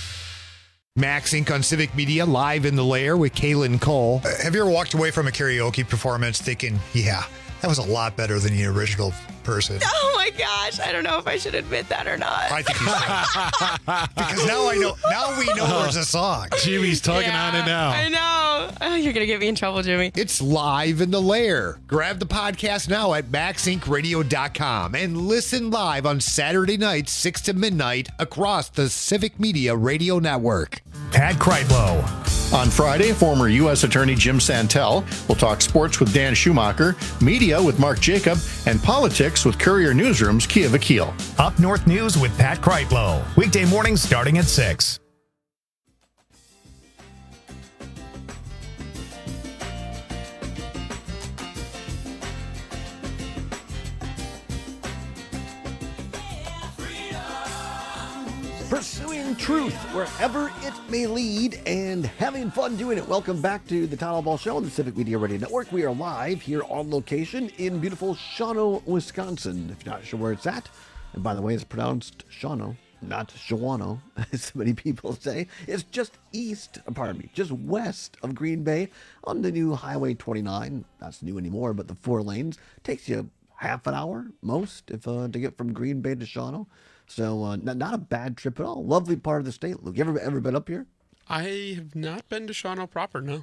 Speaker 27: Max Incorporated on Civic Media, live in the lair with Kaylin Cole.
Speaker 28: Uh, have you ever walked away from a karaoke performance thinking, yeah, that was a lot better than the original person?
Speaker 29: Oh my gosh, I don't know if I should admit that or not.
Speaker 28: I think you should. Because now I know, now we know there's a song.
Speaker 27: Jimmy's tugging
Speaker 29: yeah,
Speaker 27: on it now.
Speaker 29: I know. Oh, you're going to get me in trouble, Jimmy.
Speaker 27: It's live in the lair. Grab the podcast now at max inc radio dot com and listen live on Saturday nights, six to midnight, across the Civic Media Radio Network.
Speaker 1: Pat Kreitlow.
Speaker 2: On Friday, former U S Attorney Jim Santel will talk sports with Dan Schumacher, media with Mark Jacob, and politics with Courier Newsroom's Kia Vakil.
Speaker 1: Up North News with Pat Kreitlow. Weekday mornings starting at six.
Speaker 18: Pursuing truth wherever it may lead and having fun doing it. Welcome back to the Town Ball Show on the Civic Media Radio Network. We are live here on location in beautiful Shawano, Wisconsin. If you're not sure where it's at, and by the way, it's pronounced Shawano, not Shawano, as many people say. It's just east, pardon me, just west of Green Bay on the new Highway twenty-nine. Not new anymore, but the four lanes. Takes you half an hour, most, if uh, to get from Green Bay to Shawano. So uh, not, not a bad trip at all. Lovely part of the state. Luke, you ever, ever been up here?
Speaker 19: I have not been to Shawano proper, no.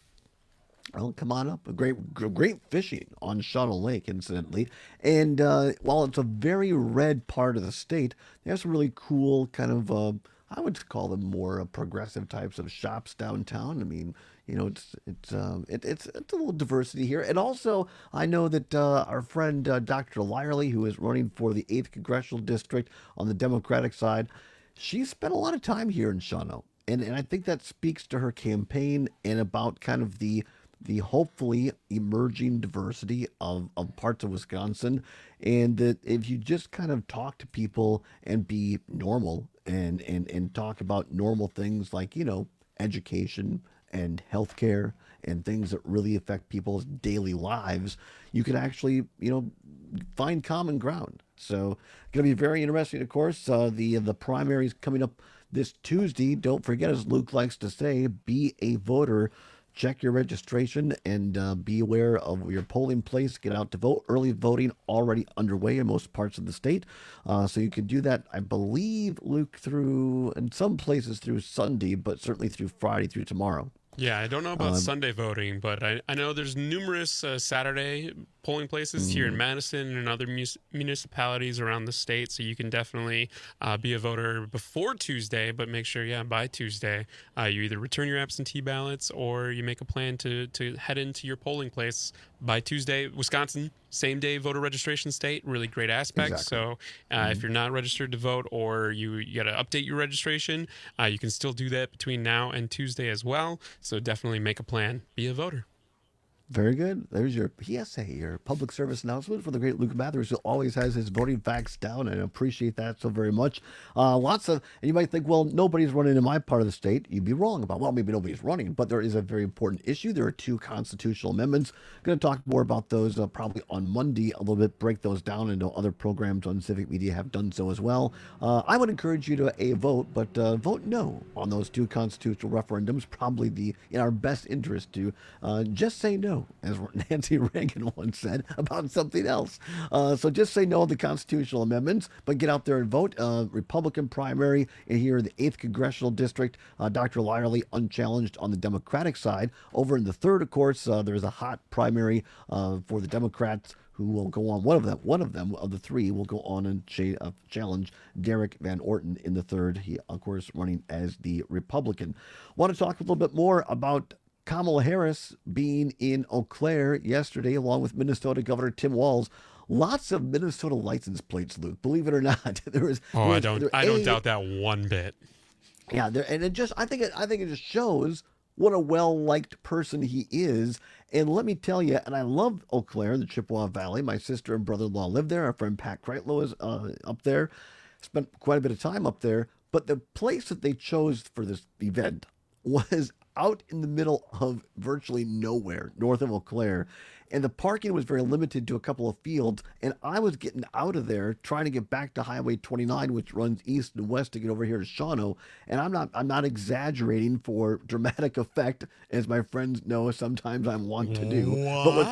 Speaker 18: Well, come on up. A great, great fishing on Shawano Lake, incidentally. And uh, while it's a very red part of the state, they have some really cool kind of, uh, I would call them more uh, progressive types of shops downtown. I mean, you know, it's it's um, it, it's it's a little diversity here. And also, I know that uh, our friend uh, Doctor Lyerly, who is running for the eighth Congressional District on the Democratic side, she spent a lot of time here in Shawano. And, and I think that speaks to her campaign and about kind of the the hopefully emerging diversity of, of parts of Wisconsin. And that if you just kind of talk to people and be normal and, and, and talk about normal things like, you know, education and healthcare and things that really affect people's daily lives, you can actually, you know, find common ground. So going to be very interesting, of course. Uh, the, the primaries coming up this Tuesday. Don't forget, as Luke likes to say, be a voter. Check your registration and uh, be aware of your polling place. Get out to vote. Early voting already underway in most parts of the state. Uh, so you can do that, I believe, Luke, through, in some places through Sunday, but certainly through Friday, through tomorrow.
Speaker 19: Yeah, I don't know about
Speaker 18: Um,
Speaker 19: Sunday voting, but I, I know there's numerous uh, Saturday polling places here in Madison and other mus- municipalities around the state, so you can definitely uh, be a voter before Tuesday, but make sure, yeah, by Tuesday, uh, you either return your absentee ballots or you make a plan to, to head into your polling place by Tuesday. Wisconsin, same day voter registration state, really great aspect.
Speaker 18: Exactly.
Speaker 19: So uh, if you're not registered to vote or you, you got to update your registration, uh, you can still do that between now and Tuesday as well. So definitely make a plan, be a voter.
Speaker 18: Very good. There's your P S A, your public service announcement for the great Luke Mathers, who always has his voting facts down, and I appreciate that so very much. Uh, lots of, and you might think, well, nobody's running in my part of the state. You'd be wrong about, well, maybe nobody's running, but there is a very important issue. There are two constitutional amendments. Going to talk more about those uh, probably on Monday a little bit, break those down. I know other programs on Civic Media have done so as well. Uh, I would encourage you to a vote, but uh, vote no on those two constitutional referendums. Probably the in our best interest to uh, just say no, as Nancy Reagan once said, about something else. Uh, so just say no to the constitutional amendments, but get out there and vote. Uh, Republican primary in here in the eighth Congressional District. Uh, Doctor Lyerly unchallenged on the Democratic side. Over in the third, of course, uh, there's a hot primary uh, for the Democrats, who will go on, one of them, one of them, of the three, will go on and ch- uh, challenge Derek Van Orton in the third. He, of course, running as the Republican. Want to talk a little bit more about Kamala Harris being in Eau Claire yesterday, along with Minnesota Governor Tim Walz. Lots of Minnesota license plates, Luke. Believe it or not, there was.
Speaker 19: Oh,
Speaker 18: there was,
Speaker 19: I don't,
Speaker 18: there,
Speaker 19: I don't
Speaker 18: a,
Speaker 19: doubt that one bit.
Speaker 18: Yeah, there, and it just, I think, it, I think it just shows what a well-liked person he is. And let me tell you, and I love Eau Claire in the Chippewa Valley. My sister and brother-in-law live there. Our friend Pat Kreitlow is uh, up there. Spent quite a bit of time up there. But the place that they chose for this event was out in the middle of virtually nowhere, north of Eau Claire. And the parking was very limited to a couple of fields. And I was getting out of there trying to get back to Highway twenty-nine, which runs east and west to get over here to Shawano. And I'm not I'm not exaggerating for dramatic effect, as my friends know sometimes I'm wont to do.
Speaker 19: What?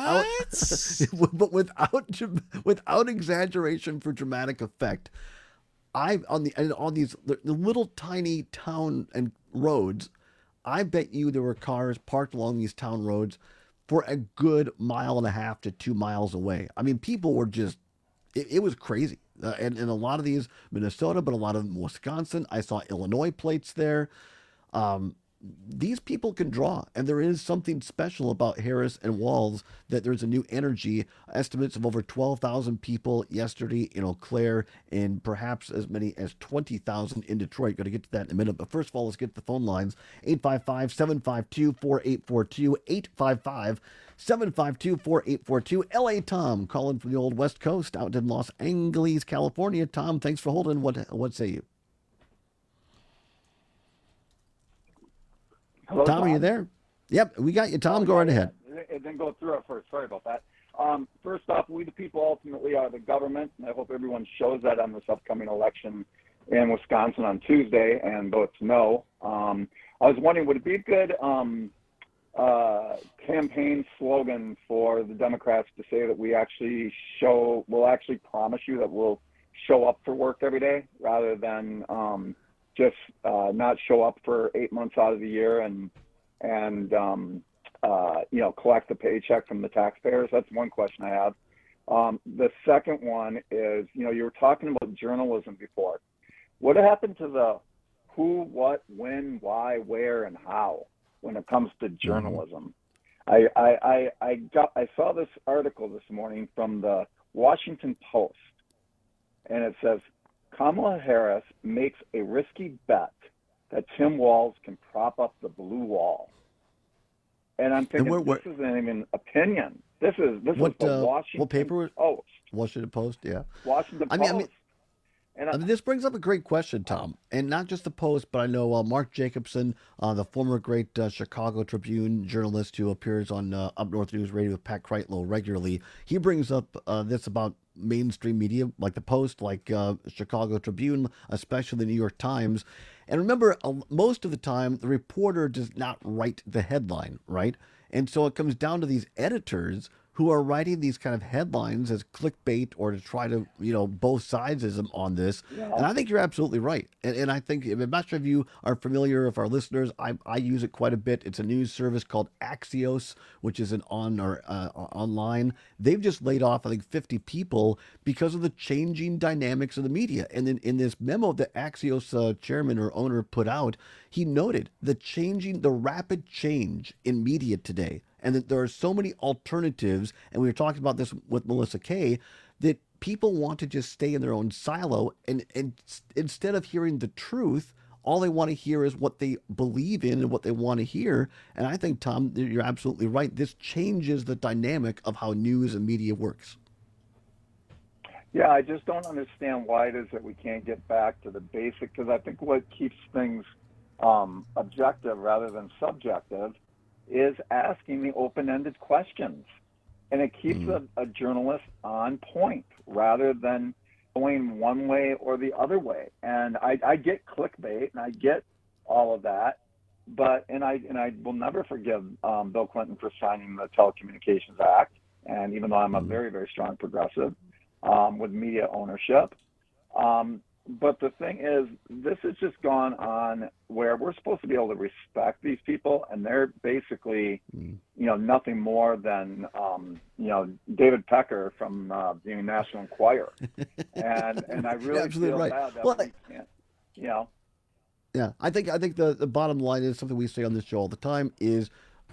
Speaker 18: But without but without without exaggeration for dramatic effect, I on the on these the little tiny town and roads, I bet you there were cars parked along these town roads for a good mile and a half to two miles away. I mean, people were just, it, it was crazy. Uh, and, and a lot of these, Minnesota, but a lot of them, Wisconsin. I saw Illinois plates there. Um, these people can draw, and there is something special about Harris and Walz, that there's a new energy. Estimates of over twelve thousand people yesterday in Eau Claire, and perhaps as many as twenty thousand in Detroit. Got to get to that in a minute, but first of all, let's get to the phone lines. eight five five, seven five two, four eight four two, eight five five, seven five two, four eight four two. L A Tom calling from the old West Coast out in Los Angeles, California. Tom, thanks for holding. What what say you?
Speaker 7: Hello,
Speaker 18: Tom, are you
Speaker 7: Tom?
Speaker 18: there? Yep, we got you, Tom. Go right ahead.
Speaker 7: It didn't go through at first. Sorry about that. Um, first off, we the people ultimately are the government, and I hope everyone shows that on this upcoming election in Wisconsin on Tuesday and votes no. Um, I was wondering, would it be a good um, uh, campaign slogan for the Democrats to say that we actually show, we'll actually promise you that we'll show up for work every day rather than um, just uh, not show up for eight months out of the year and and um, uh, you know, collect the paycheck from the taxpayers? That's one question I have. Um, the second one is, you know, you were talking about journalism before. What happened to the who, what, when, why, where, and how when it comes to journalism? I I, I, I got I saw this article this morning from the Washington Post, and it says Kamala Harris makes a risky bet that Tim Walz can prop up the blue wall. And I'm thinking,
Speaker 18: And we're-
Speaker 7: this isn't even opinion. This is this
Speaker 18: What
Speaker 7: is the
Speaker 18: uh,
Speaker 7: Washington
Speaker 18: what paper? was-
Speaker 7: Post.
Speaker 18: Washington Post. Yeah.
Speaker 7: Washington
Speaker 18: I mean,
Speaker 7: Post.
Speaker 18: I mean,
Speaker 7: and
Speaker 18: I mean, this brings up a great question, Tom, and not just the Post, but I know uh, Mark Jacobson, uh, the former great uh, Chicago Tribune journalist who appears on uh, Up North News Radio with Pat Kreitlow regularly. He brings up uh, this about mainstream media, like the Post, like uh, Chicago Tribune, especially the New York Times. And remember, uh, most of the time, the reporter does not write the headline, right? And so it comes down to these editors who are writing these kind of headlines as clickbait or to try to, you know, both sides is on this.
Speaker 7: Yeah.
Speaker 18: And I think you're absolutely right. And, and I think, I'm not sure if you are familiar, if our listeners, I, I use it quite a bit. It's a news service called Axios, which is an on or uh, online. They've just laid off, I think, fifty people because of the changing dynamics of the media. And then in this memo that Axios uh, chairman or owner put out, he noted the changing, the rapid change in media today. And that there are so many alternatives, and we were talking about this with Melissa Kay, that people want to just stay in their own silo, and, and s- instead of hearing the truth, all they want to hear is what they believe in and what they want to hear. And I think, Tom, you're absolutely right. This changes the dynamic of how news and media works.
Speaker 7: Yeah, I just don't understand why it is that we can't get back to the basic, because I think what keeps things um, objective rather than subjective is asking the open-ended questions. And it keeps mm. a, a journalist on point rather than going one way or the other way. And I, I get clickbait and I get all of that, but, and I, and I will never forgive um, Bill Clinton for signing the Telecommunications Act. And even though I'm a very, very strong progressive um, with media ownership, um, but the thing is, this has just gone on where we're supposed to be able to respect these people, and they're basically, mm. you know, nothing more than, um, you know, David Pecker from uh, the National Enquirer. And and I really
Speaker 18: absolutely
Speaker 7: feel
Speaker 18: right.
Speaker 7: bad that
Speaker 18: Well,
Speaker 7: we can't, you know.
Speaker 18: Yeah, I think I think the, the bottom line is something we say on this show all the time is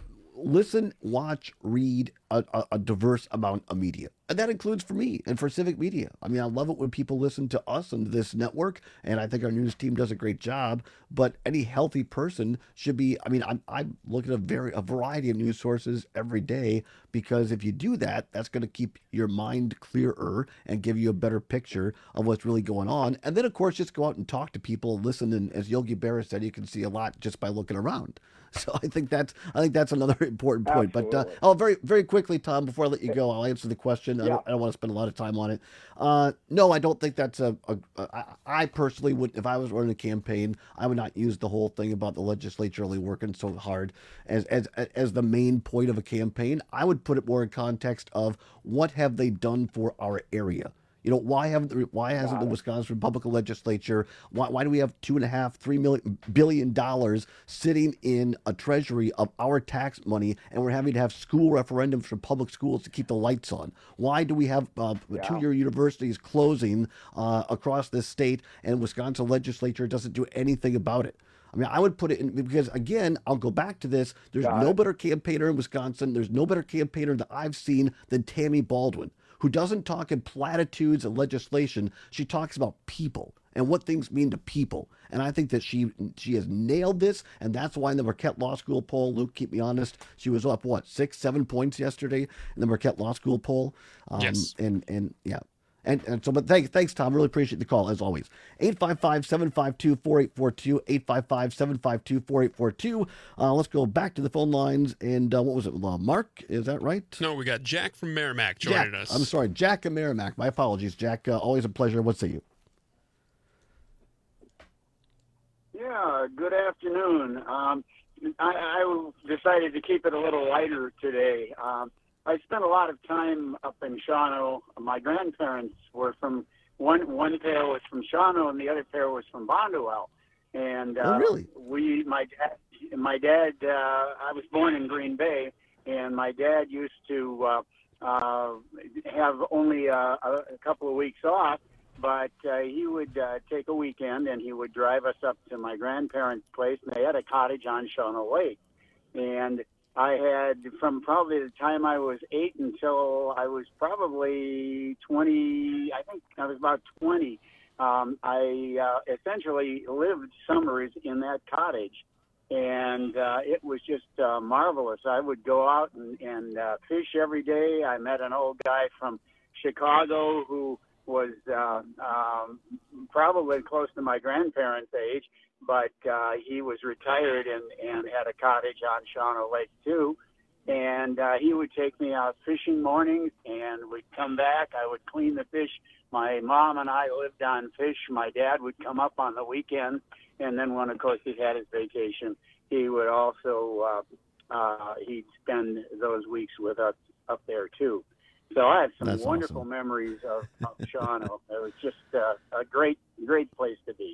Speaker 18: listen, watch, read a, a, a diverse amount of media. And that includes for me and for Civic Media. I mean, I love it when people listen to us and this network, and I think our news team does a great job. But any healthy person should be, I mean, I'm, I'm looking at a, very, a variety of news sources every day, because if you do that, that's going to keep your mind clearer and give you a better picture of what's really going on. And then, of course, just go out and talk to people and listen. And as Yogi Berra said, you can see a lot just by looking around. So I think that's I think that's another important point. Absolutely. But uh, oh, very very quickly, Tom, before I let you go, I'll answer the question. Yeah. I, don't, I don't want to spend a lot of time on it. Uh, no, I don't think that's a. a, a I, I personally would, if I was running a campaign, I would not use the whole thing about the legislature only working so hard as as as the main point of a campaign. I would put it more in context of what have they done for our area. You know, why haven't why hasn't the Wisconsin Republican legislature, why, why do we have two and a half, three million billion dollars sitting in a treasury of our tax money, and we're having to have school referendums for public schools to keep the lights on? Why do we have uh, yeah. two-year universities closing uh, across this state, and Wisconsin legislature doesn't do anything about it? I mean, I would put it in, because, again, I'll go back to this. There's Got no it. better campaigner in Wisconsin. There's no better campaigner that I've seen than Tammy Baldwin, who doesn't talk in platitudes and legislation. She talks about people and what things mean to people. And I think that she she has nailed this, and that's why in the Marquette Law School poll, Luke, keep me honest, she was up, what, six, seven points yesterday in the Marquette Law School poll? Um,
Speaker 19: yes.
Speaker 18: And, and yeah. And, and so, but thanks, thanks, Tom. Really appreciate the call, as always. eight five five, seven five two, four eight four two, eight five five, seven five two, four eight four two. Uh, let's go back to the phone lines. And uh, what was it? Uh, Mark, is that right?
Speaker 19: No, we got Jack from Merrimack joining
Speaker 18: Jack,
Speaker 19: us.
Speaker 18: I'm sorry, Jack and Merrimack. My apologies, Jack. Uh, always a pleasure. What say you?
Speaker 8: Yeah, good afternoon. Um, I, I decided to keep it a little lighter today. Um, I spent a lot of time up in Shawano. My grandparents were from, one one pair was from Shawano and the other pair was from Bondwell. And uh,
Speaker 18: oh, really?
Speaker 8: we, my dad, my dad uh, I was born in Green Bay, and my dad used to uh, uh, have only a, a couple of weeks off, but uh, he would uh, take a weekend and he would drive us up to my grandparents' place, and they had a cottage on Shawano Lake. And I had, from probably the time I was eight until I was probably twenty, I think I was about twenty, um, I uh, essentially lived summers in that cottage. And uh, it was just uh, marvelous. I would go out and, and uh, fish every day. I met an old guy from Chicago who was uh, um, probably close to my grandparents' age, but uh, he was retired and, and had a cottage on Shawano Lake too. And uh, he would take me out fishing mornings, and we'd come back. I would clean the fish. My mom and I lived on fish. My dad would come up on the weekends, and then when, of course, he had his vacation, he would also uh, uh, he'd spend those weeks with us up there too. So I have some
Speaker 18: That's
Speaker 8: wonderful
Speaker 18: awesome.
Speaker 8: memories of, of Shawano. It was just uh, a great, great place to be.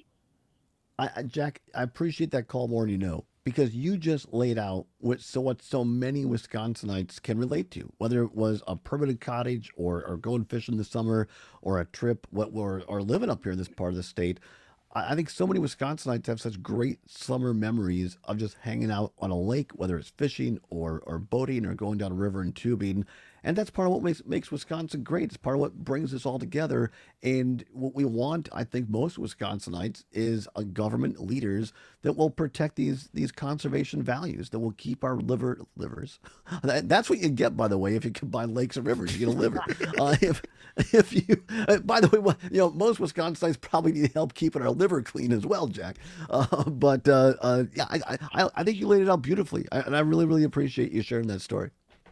Speaker 18: I, I, Jack, I appreciate that call more than you know, because you just laid out what so what so many Wisconsinites can relate to, whether it was a permanent cottage or, or going fishing this summer or a trip, what or, or living up here in this part of the state. I, I think so many Wisconsinites have such great summer memories of just hanging out on a lake, whether it's fishing or, or boating or going down a river and tubing. And that's part of what makes makes Wisconsin great. It's part of what brings us all together. And what we want, I think, most Wisconsinites is a government leaders that will protect these these conservation values, that will keep our liver livers. That, that's what you get, by the way, if you combine lakes and rivers, you get a liver. uh, if if you, uh, by the way, well, you know, most Wisconsinites probably need help keeping our liver clean as well, Jack. Uh, but uh, uh, yeah, I, I I think you laid it out beautifully, I, and I really really appreciate you sharing that story.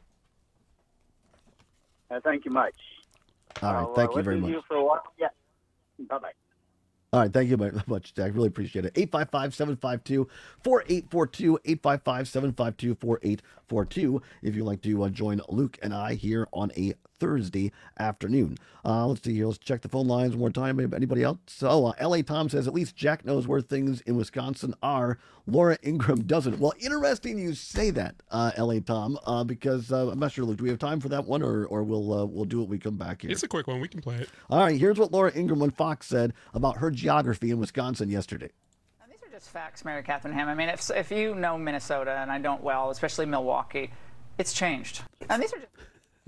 Speaker 8: Uh, thank you much.
Speaker 18: All right,
Speaker 8: I'll,
Speaker 18: thank
Speaker 8: uh,
Speaker 18: you very
Speaker 8: listen
Speaker 18: much.
Speaker 8: to you for a while. Yeah. Bye-bye.
Speaker 18: All right, thank you very much, Jack. Really appreciate it. eight five five, seven five two, four eight four two, eight five five, seven five two, four eight four two if you'd like to uh, join Luke and I here on a Thursday afternoon. Uh, let's see here. Let's check the phone lines one more time. Anybody else? So uh, L A Tom says, at least Jack knows where things in Wisconsin are. Laura Ingram doesn't. Well, interesting you say that, uh, L A Tom, uh, because uh, I'm not sure, Luke, do we have time for that one, or, or we'll uh, we'll do it when we come back here?
Speaker 19: It's a quick one. We can play it.
Speaker 18: All right, here's what Laura Ingram on Fox said about her geography in Wisconsin yesterday.
Speaker 9: These are just facts, Mary Catherine Ham. I mean, if, if you know Minnesota, and I don't well, especially Milwaukee, it's changed. And these are just...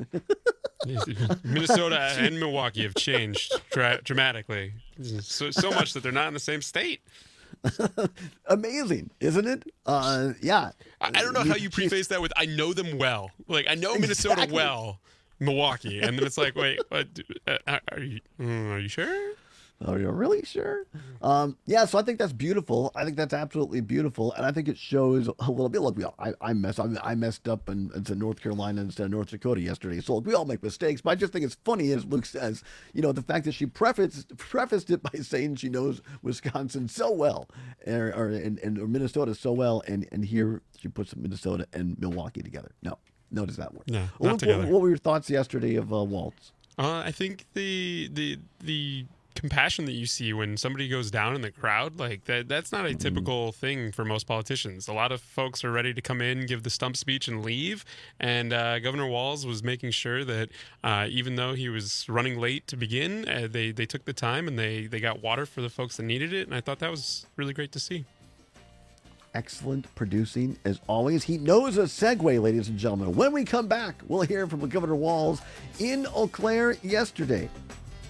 Speaker 19: Minnesota and Milwaukee have changed dra- dramatically, so, so much that they're not in the same state.
Speaker 18: Amazing, isn't it? Uh, yeah.
Speaker 19: I, I don't know how you preface that with "I know them well." Like I know Minnesota
Speaker 18: Exactly.
Speaker 19: well, Milwaukee, and then it's like, wait, what, uh, are you mm, are you sure?
Speaker 18: Are you really sure? Um, yeah, so I think that's beautiful. I think that's absolutely beautiful, and I think it shows a little bit. Look, we all, I, I messed, I, I messed up and into North Carolina instead of North Dakota yesterday. So look, we all make mistakes, but I just think it's funny, as Luke says, you know, the fact that she prefaced prefaced it by saying she knows Wisconsin so well, or, or and, and or Minnesota so well, and and here she puts Minnesota and Milwaukee together. No, no, does that work?
Speaker 19: No, not
Speaker 18: what,
Speaker 19: together.
Speaker 18: What, what were your thoughts yesterday of uh, Waltz?
Speaker 19: Uh, I think the the the compassion that you see when somebody goes down in the crowd, like that that's not a typical thing for most politicians. A lot of folks are ready to come in, give the stump speech, and leave. And uh, Governor Walz was making sure that uh, even though he was running late to begin, uh, they they took the time and they they got water for the folks that needed it. And I thought that was really great to see.
Speaker 18: Excellent producing as always. He knows a segue, ladies and gentlemen. When we come back, we'll hear from Governor Walz in Eau Claire yesterday.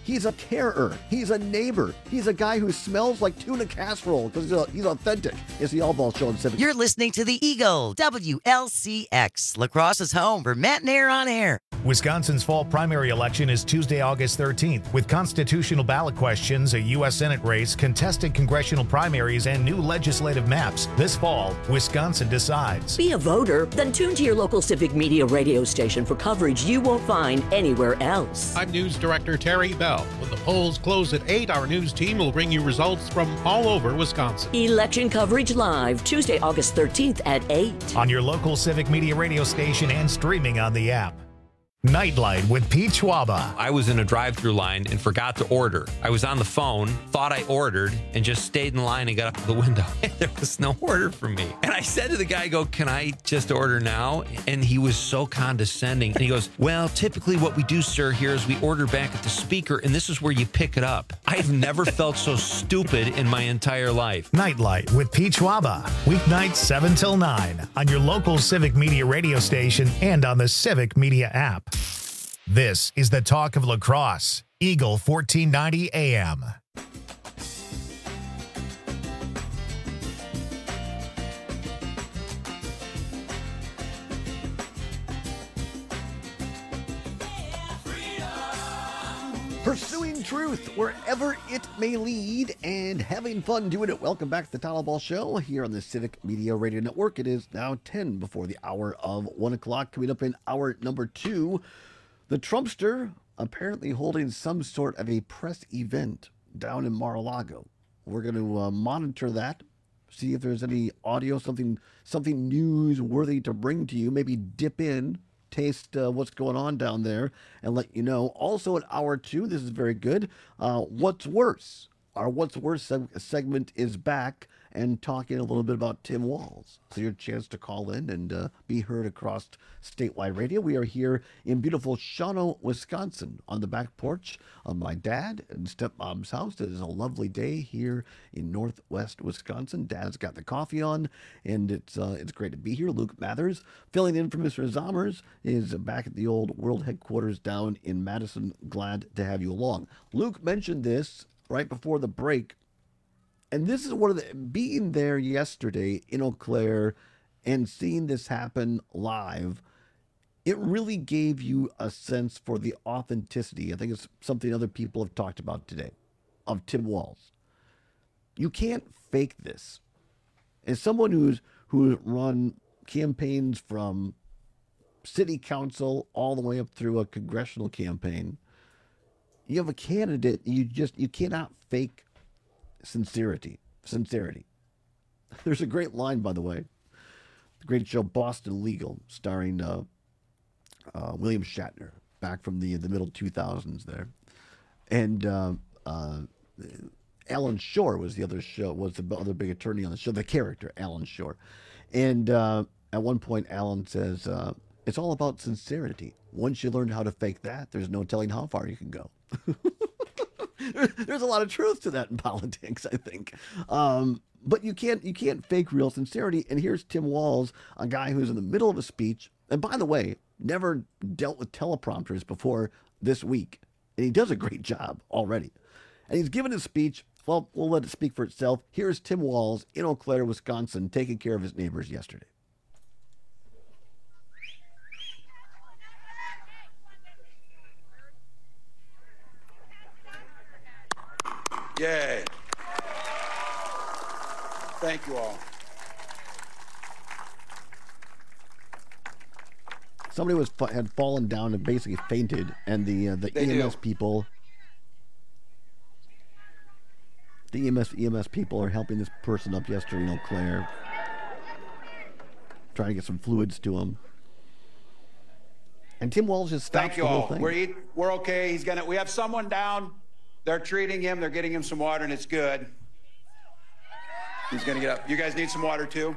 Speaker 18: He's a carer. He's a neighbor. He's a guy who smells like tuna casserole because he's, he's authentic. It's the All Ball Show on Civic.
Speaker 3: You're listening to the Eagle, W L C X, Lacrosse's home for Matt and Air on Air.
Speaker 1: Wisconsin's fall primary election is Tuesday, August thirteenth, with constitutional ballot questions, a U S Senate race, contested congressional primaries, and new legislative maps. This fall, Wisconsin decides.
Speaker 17: Be a voter? Then tune to your local Civic Media radio station for coverage you won't find anywhere else.
Speaker 10: I'm News Director Terry Bell. When the polls close at eight, our news team will bring you results from all over Wisconsin.
Speaker 17: Election coverage live, Tuesday, August thirteenth at eight.
Speaker 1: On your local Civic Media radio station and streaming on the app. Nightlight with Pete Schwaba.
Speaker 11: I was in a drive-through line and forgot to order. I was on the phone, thought I ordered, and just stayed in line and got up to the window. There was no order for me. And I said to the guy, I go, can I just order now? And he was so condescending. And he goes, well, typically what we do, sir, here is we order back at the speaker, and this is where you pick it up. I've never felt so stupid in my entire life.
Speaker 1: Nightlight with Pete Schwaba. Weeknights seven till nine on your local Civic Media radio station and on the Civic Media app. This is the talk of lacrosse. Eagle fourteen ninety A M.
Speaker 18: Pursuing truth wherever it may lead and having fun doing it. Welcome back to the Tyler Ball Show here on the Civic Media Radio Network. It is now ten before the hour of one o'clock. Coming up in hour number two, the Trumpster apparently holding some sort of a press event down in Mar-a-Lago. We're going to uh, monitor that, see if there's any audio, something something newsworthy to bring to you, maybe dip in, taste uh, what's going on down there, and let you know. Also at hour two, this is very good, uh, What's Worse? Our What's Worse seg- segment is back and talking a little bit about Tim Walz. So your chance to call in and uh, be heard across statewide radio. We are here in beautiful Shawano, Wisconsin, on the back porch of my dad and stepmom's house. It is a lovely day here in northwest Wisconsin. Dad's got the coffee on, and it's uh, it's great to be here. Luke Mathers, filling in for Mister Zommers, is back at the old world headquarters down in Madison. Glad to have you along. Luke mentioned this right before the break. And this is one of the, being there yesterday in Eau Claire and seeing this happen live, it really gave you a sense for the authenticity. I think it's something other people have talked about today, of Tim Walz. You can't fake this. As someone who's who's run campaigns from city council all the way up through a congressional campaign, you have a candidate, you just, you cannot fake Sincerity. Sincerity. There's a great line, by the way. The great show Boston Legal, starring uh, uh, William Shatner, back from the the middle two thousands there. And uh, uh, Alan Shore was the other show, was the other big attorney on the show, the character, Alan Shore. And uh, at one point, Alan says, uh, it's all about sincerity. Once you learn how to fake that, there's no telling how far you can go. There's a lot of truth to that in politics, I think. Um, but you can't you can't fake real sincerity. And here's Tim Walz, a guy who's in the middle of a speech. And by the way, never dealt with teleprompters before this week. And he does a great job already. And he's given his speech. Well, we'll let it speak for itself. Here's Tim Walz in Eau Claire, Wisconsin, taking care of his neighbors yesterday.
Speaker 13: Yay. Thank you all.
Speaker 18: Somebody was had fallen down and basically fainted, and the uh, the they E M S do. people, the E M S E M S people are helping this person up yesterday in Eau Claire, trying to get some fluids to him. And Tim Walz just stops
Speaker 13: Thank you
Speaker 18: the whole
Speaker 13: all.
Speaker 18: thing.
Speaker 13: We're we're okay. He's gonna. We have someone down. They're treating him. They're getting him some water, and it's good. He's going to get up. You guys need some water, too?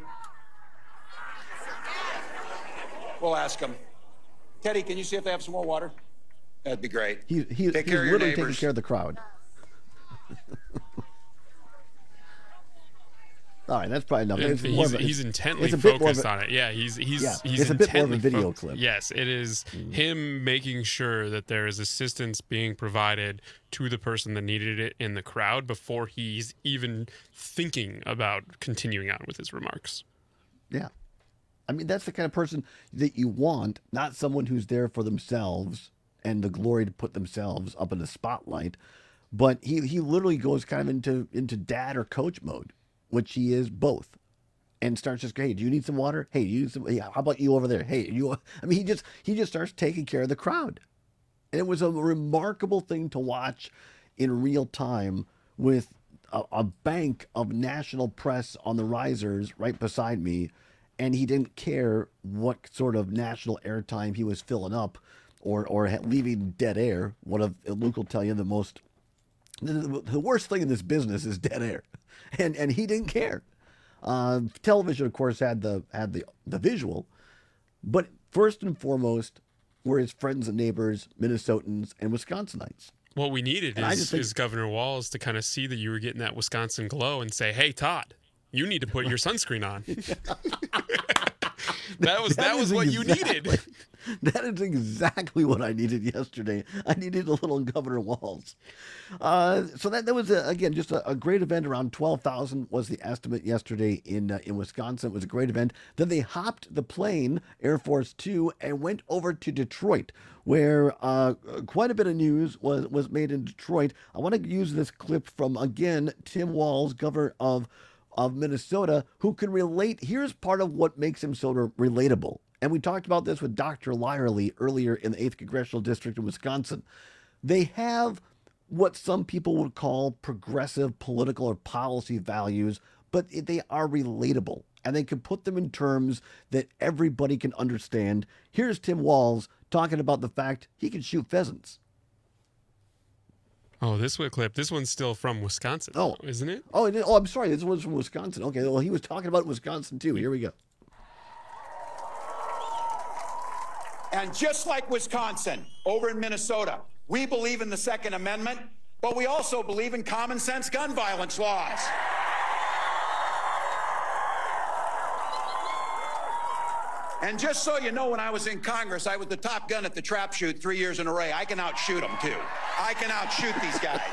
Speaker 13: We'll ask him. Teddy, can you see if they have some more water? That'd be great.
Speaker 18: He, he,
Speaker 13: Take
Speaker 18: he's
Speaker 13: care of your
Speaker 18: literally
Speaker 13: neighbors.
Speaker 18: taking care of the crowd. All right, that's probably enough. It's
Speaker 19: he's,
Speaker 18: more of a-
Speaker 19: he's intently
Speaker 18: it's a bit more of
Speaker 19: focused
Speaker 18: a-
Speaker 19: on it. Yeah, he's he's
Speaker 18: Yeah,
Speaker 19: he's
Speaker 18: it's a bit more of a
Speaker 19: intently
Speaker 18: video
Speaker 19: fo-
Speaker 18: clip.
Speaker 19: Yes, it is him making sure that there is assistance being provided to the person that needed it in the crowd before he's even thinking about continuing on with his remarks.
Speaker 18: Yeah. I mean, that's the kind of person that you want, not someone who's there for themselves and the glory to put themselves up in the spotlight. But he, he literally goes kind of into, into dad or coach mode, which he is both. And starts just, hey, do you need some water? Hey, do you need some, hey, how about you over there? Hey, you, I mean, he just, he just starts taking care of the crowd. And it was a remarkable thing to watch in real time with a, a bank of national press on the risers right beside me. And he didn't care what sort of national airtime he was filling up or, or leaving dead air. One of, Luke will tell you the most, the, the worst thing in this business is dead air. And, and he didn't care. Uh, television, of course, had the, had the, the visual, but first and foremost were his friends and neighbors, Minnesotans and Wisconsinites.
Speaker 19: What we needed
Speaker 18: And I
Speaker 19: is,
Speaker 18: just think-
Speaker 19: is Governor Walz to kind of see that you were getting that Wisconsin glow and say, hey, Todd, you need to put your sunscreen on. That was that,
Speaker 18: is
Speaker 19: was what
Speaker 18: exactly-
Speaker 19: you needed.
Speaker 18: That is exactly what I needed yesterday. I needed a little Governor Walz. Uh, so that, that was, a, again, just a, a great event. Around twelve thousand was the estimate yesterday in uh, in Wisconsin. It was a great event. Then they hopped the plane, Air Force Two, and went over to Detroit, where uh, quite a bit of news was, was made in Detroit. I want to use this clip from, again, Tim Walz, governor of of Minnesota, who can relate. Here's part of what makes him so relatable. And we talked about this with Doctor Lyerly earlier in the eighth Congressional District in Wisconsin. They have what some people would call progressive political or policy values, but they are relatable. And they can put them in terms that everybody can understand. Here's Tim Walz talking about the fact he can shoot pheasants.
Speaker 19: Oh, this one clip. This one's still from Wisconsin, oh, isn't it?
Speaker 18: Oh, it is- oh, I'm sorry. This was from Wisconsin. Okay, well, he was talking about Wisconsin, too. Here we go.
Speaker 13: And just like Wisconsin, over in Minnesota, we believe in the Second Amendment, but we also believe in common sense gun violence laws. And just so you know, when I was in Congress, I was the top gun at the trap shoot three years in a row. I can outshoot them, too. I can outshoot these guys.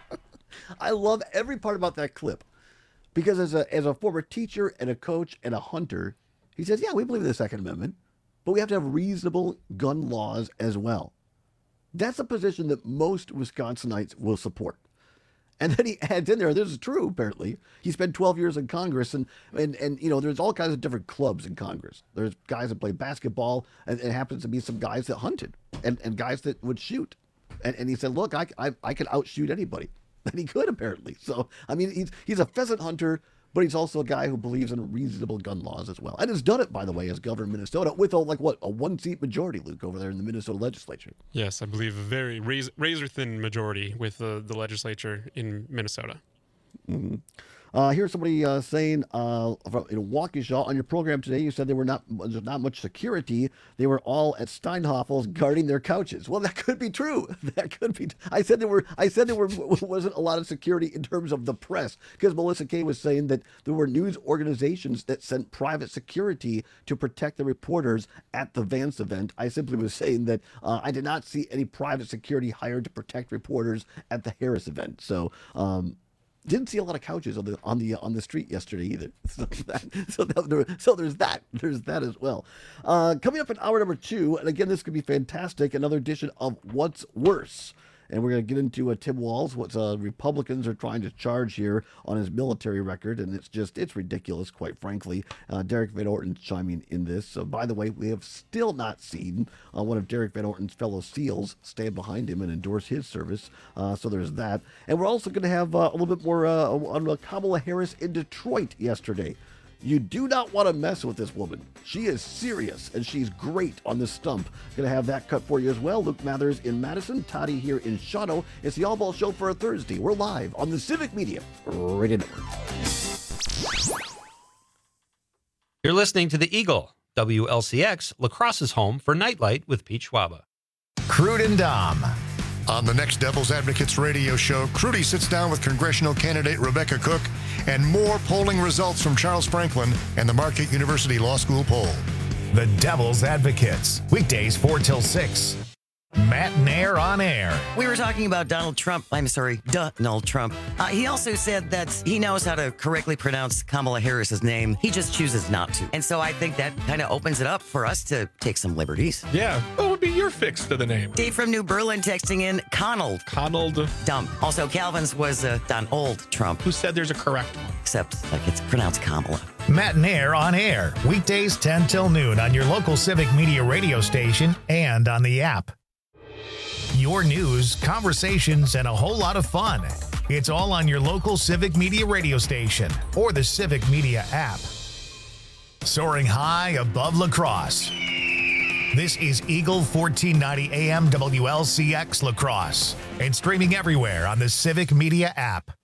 Speaker 18: I love every part about that clip because as a as a former teacher and a coach and a hunter, he says, yeah, we believe in the Second Amendment, but we have to have reasonable gun laws as well. That's a position that most Wisconsinites will support. And then he adds in there, this is true, apparently. He spent twelve years in Congress, and, and, and you know, there's all kinds of different clubs in Congress. There's guys that play basketball, and it happens to be some guys that hunted, and, and guys that would shoot. And, and he said, look, I, I, I can outshoot anybody. And he could, apparently. So, I mean, he's, he's a pheasant hunter, but he's also a guy who believes in reasonable gun laws as well. And has done it, by the way, as governor of Minnesota with, a, like, what, a one-seat majority, Luke, over there in the Minnesota legislature.
Speaker 19: Yes, I believe a very razor, razor-thin majority with the, the legislature in Minnesota.
Speaker 18: Mm-hmm. Uh, here's somebody uh, saying uh, from, in Waukesha, on your program today, you said there were not there's not much security. They were all at Steinhoffel's guarding their couches. Well, that could be true. That could be. I said there were. I said there were wasn't a lot of security in terms of the press, because Melissa Kay was saying that there were news organizations that sent private security to protect the reporters at the Vance event. I simply was saying that uh, I did not see any private security hired to protect reporters at the Harris event. So. Um, Didn't see a lot of couches on the on the on the street yesterday either. So that, so, that, so there's that. There's that as well. Uh, coming up in hour number two, and again, this could be fantastic. Another edition of What's Worse. And we're going to get into uh, Tim Walz, what uh, Republicans are trying to charge here on his military record. And it's just, it's ridiculous, quite frankly. Uh, Derek Van Orton's chiming in this. So, by the way, we have still not seen uh, one of Derek Van Orton's fellow SEALs stand behind him and endorse his service. Uh, so there's that. And we're also going to have uh, a little bit more uh, on uh, Kamala Harris in Detroit yesterday. You do not want to mess with this woman. She is serious, and she's great on the stump. Going to have that cut for you as well. Luke Mathers in Madison, Toddy here in Shawano. It's the All Ball Show for a Thursday. We're live on the Civic Media Radio Network.
Speaker 11: You're listening to The Eagle, W L C X, La Crosse's home for Nightlight with Pete Schwaba.
Speaker 1: Crude and Dom.
Speaker 27: On the next Devil's Advocates radio show, Crudy sits down with congressional candidate Rebecca Cook and more polling results from Charles Franklin and the Marquette University Law School poll.
Speaker 1: The Devil's Advocates, weekdays four till six. Matt Nair on air.
Speaker 3: We were talking about Donald Trump. I'm sorry, Donald Trump. Uh, he also said that he knows how to correctly pronounce Kamala Harris's name. He just chooses not to. And so I think that kind of opens it up for us to take some liberties.
Speaker 5: Yeah. What would be your fix to the name?
Speaker 3: Dave from New Berlin texting in Conald.
Speaker 5: Conald.
Speaker 3: Dump. Also, Calvin's was uh, Donald Trump.
Speaker 5: Who said there's a correct one?
Speaker 3: Except like it's pronounced Kamala.
Speaker 1: Matt Nair on air, weekdays ten till noon on your local Civic Media radio station and on the app. Your news, conversations, and a whole lot of fun. It's all on your local Civic Media radio station or the Civic Media app. Soaring high above La Crosse. This is Eagle fourteen ninety A M W L C X La Crosse and streaming everywhere on the Civic Media app.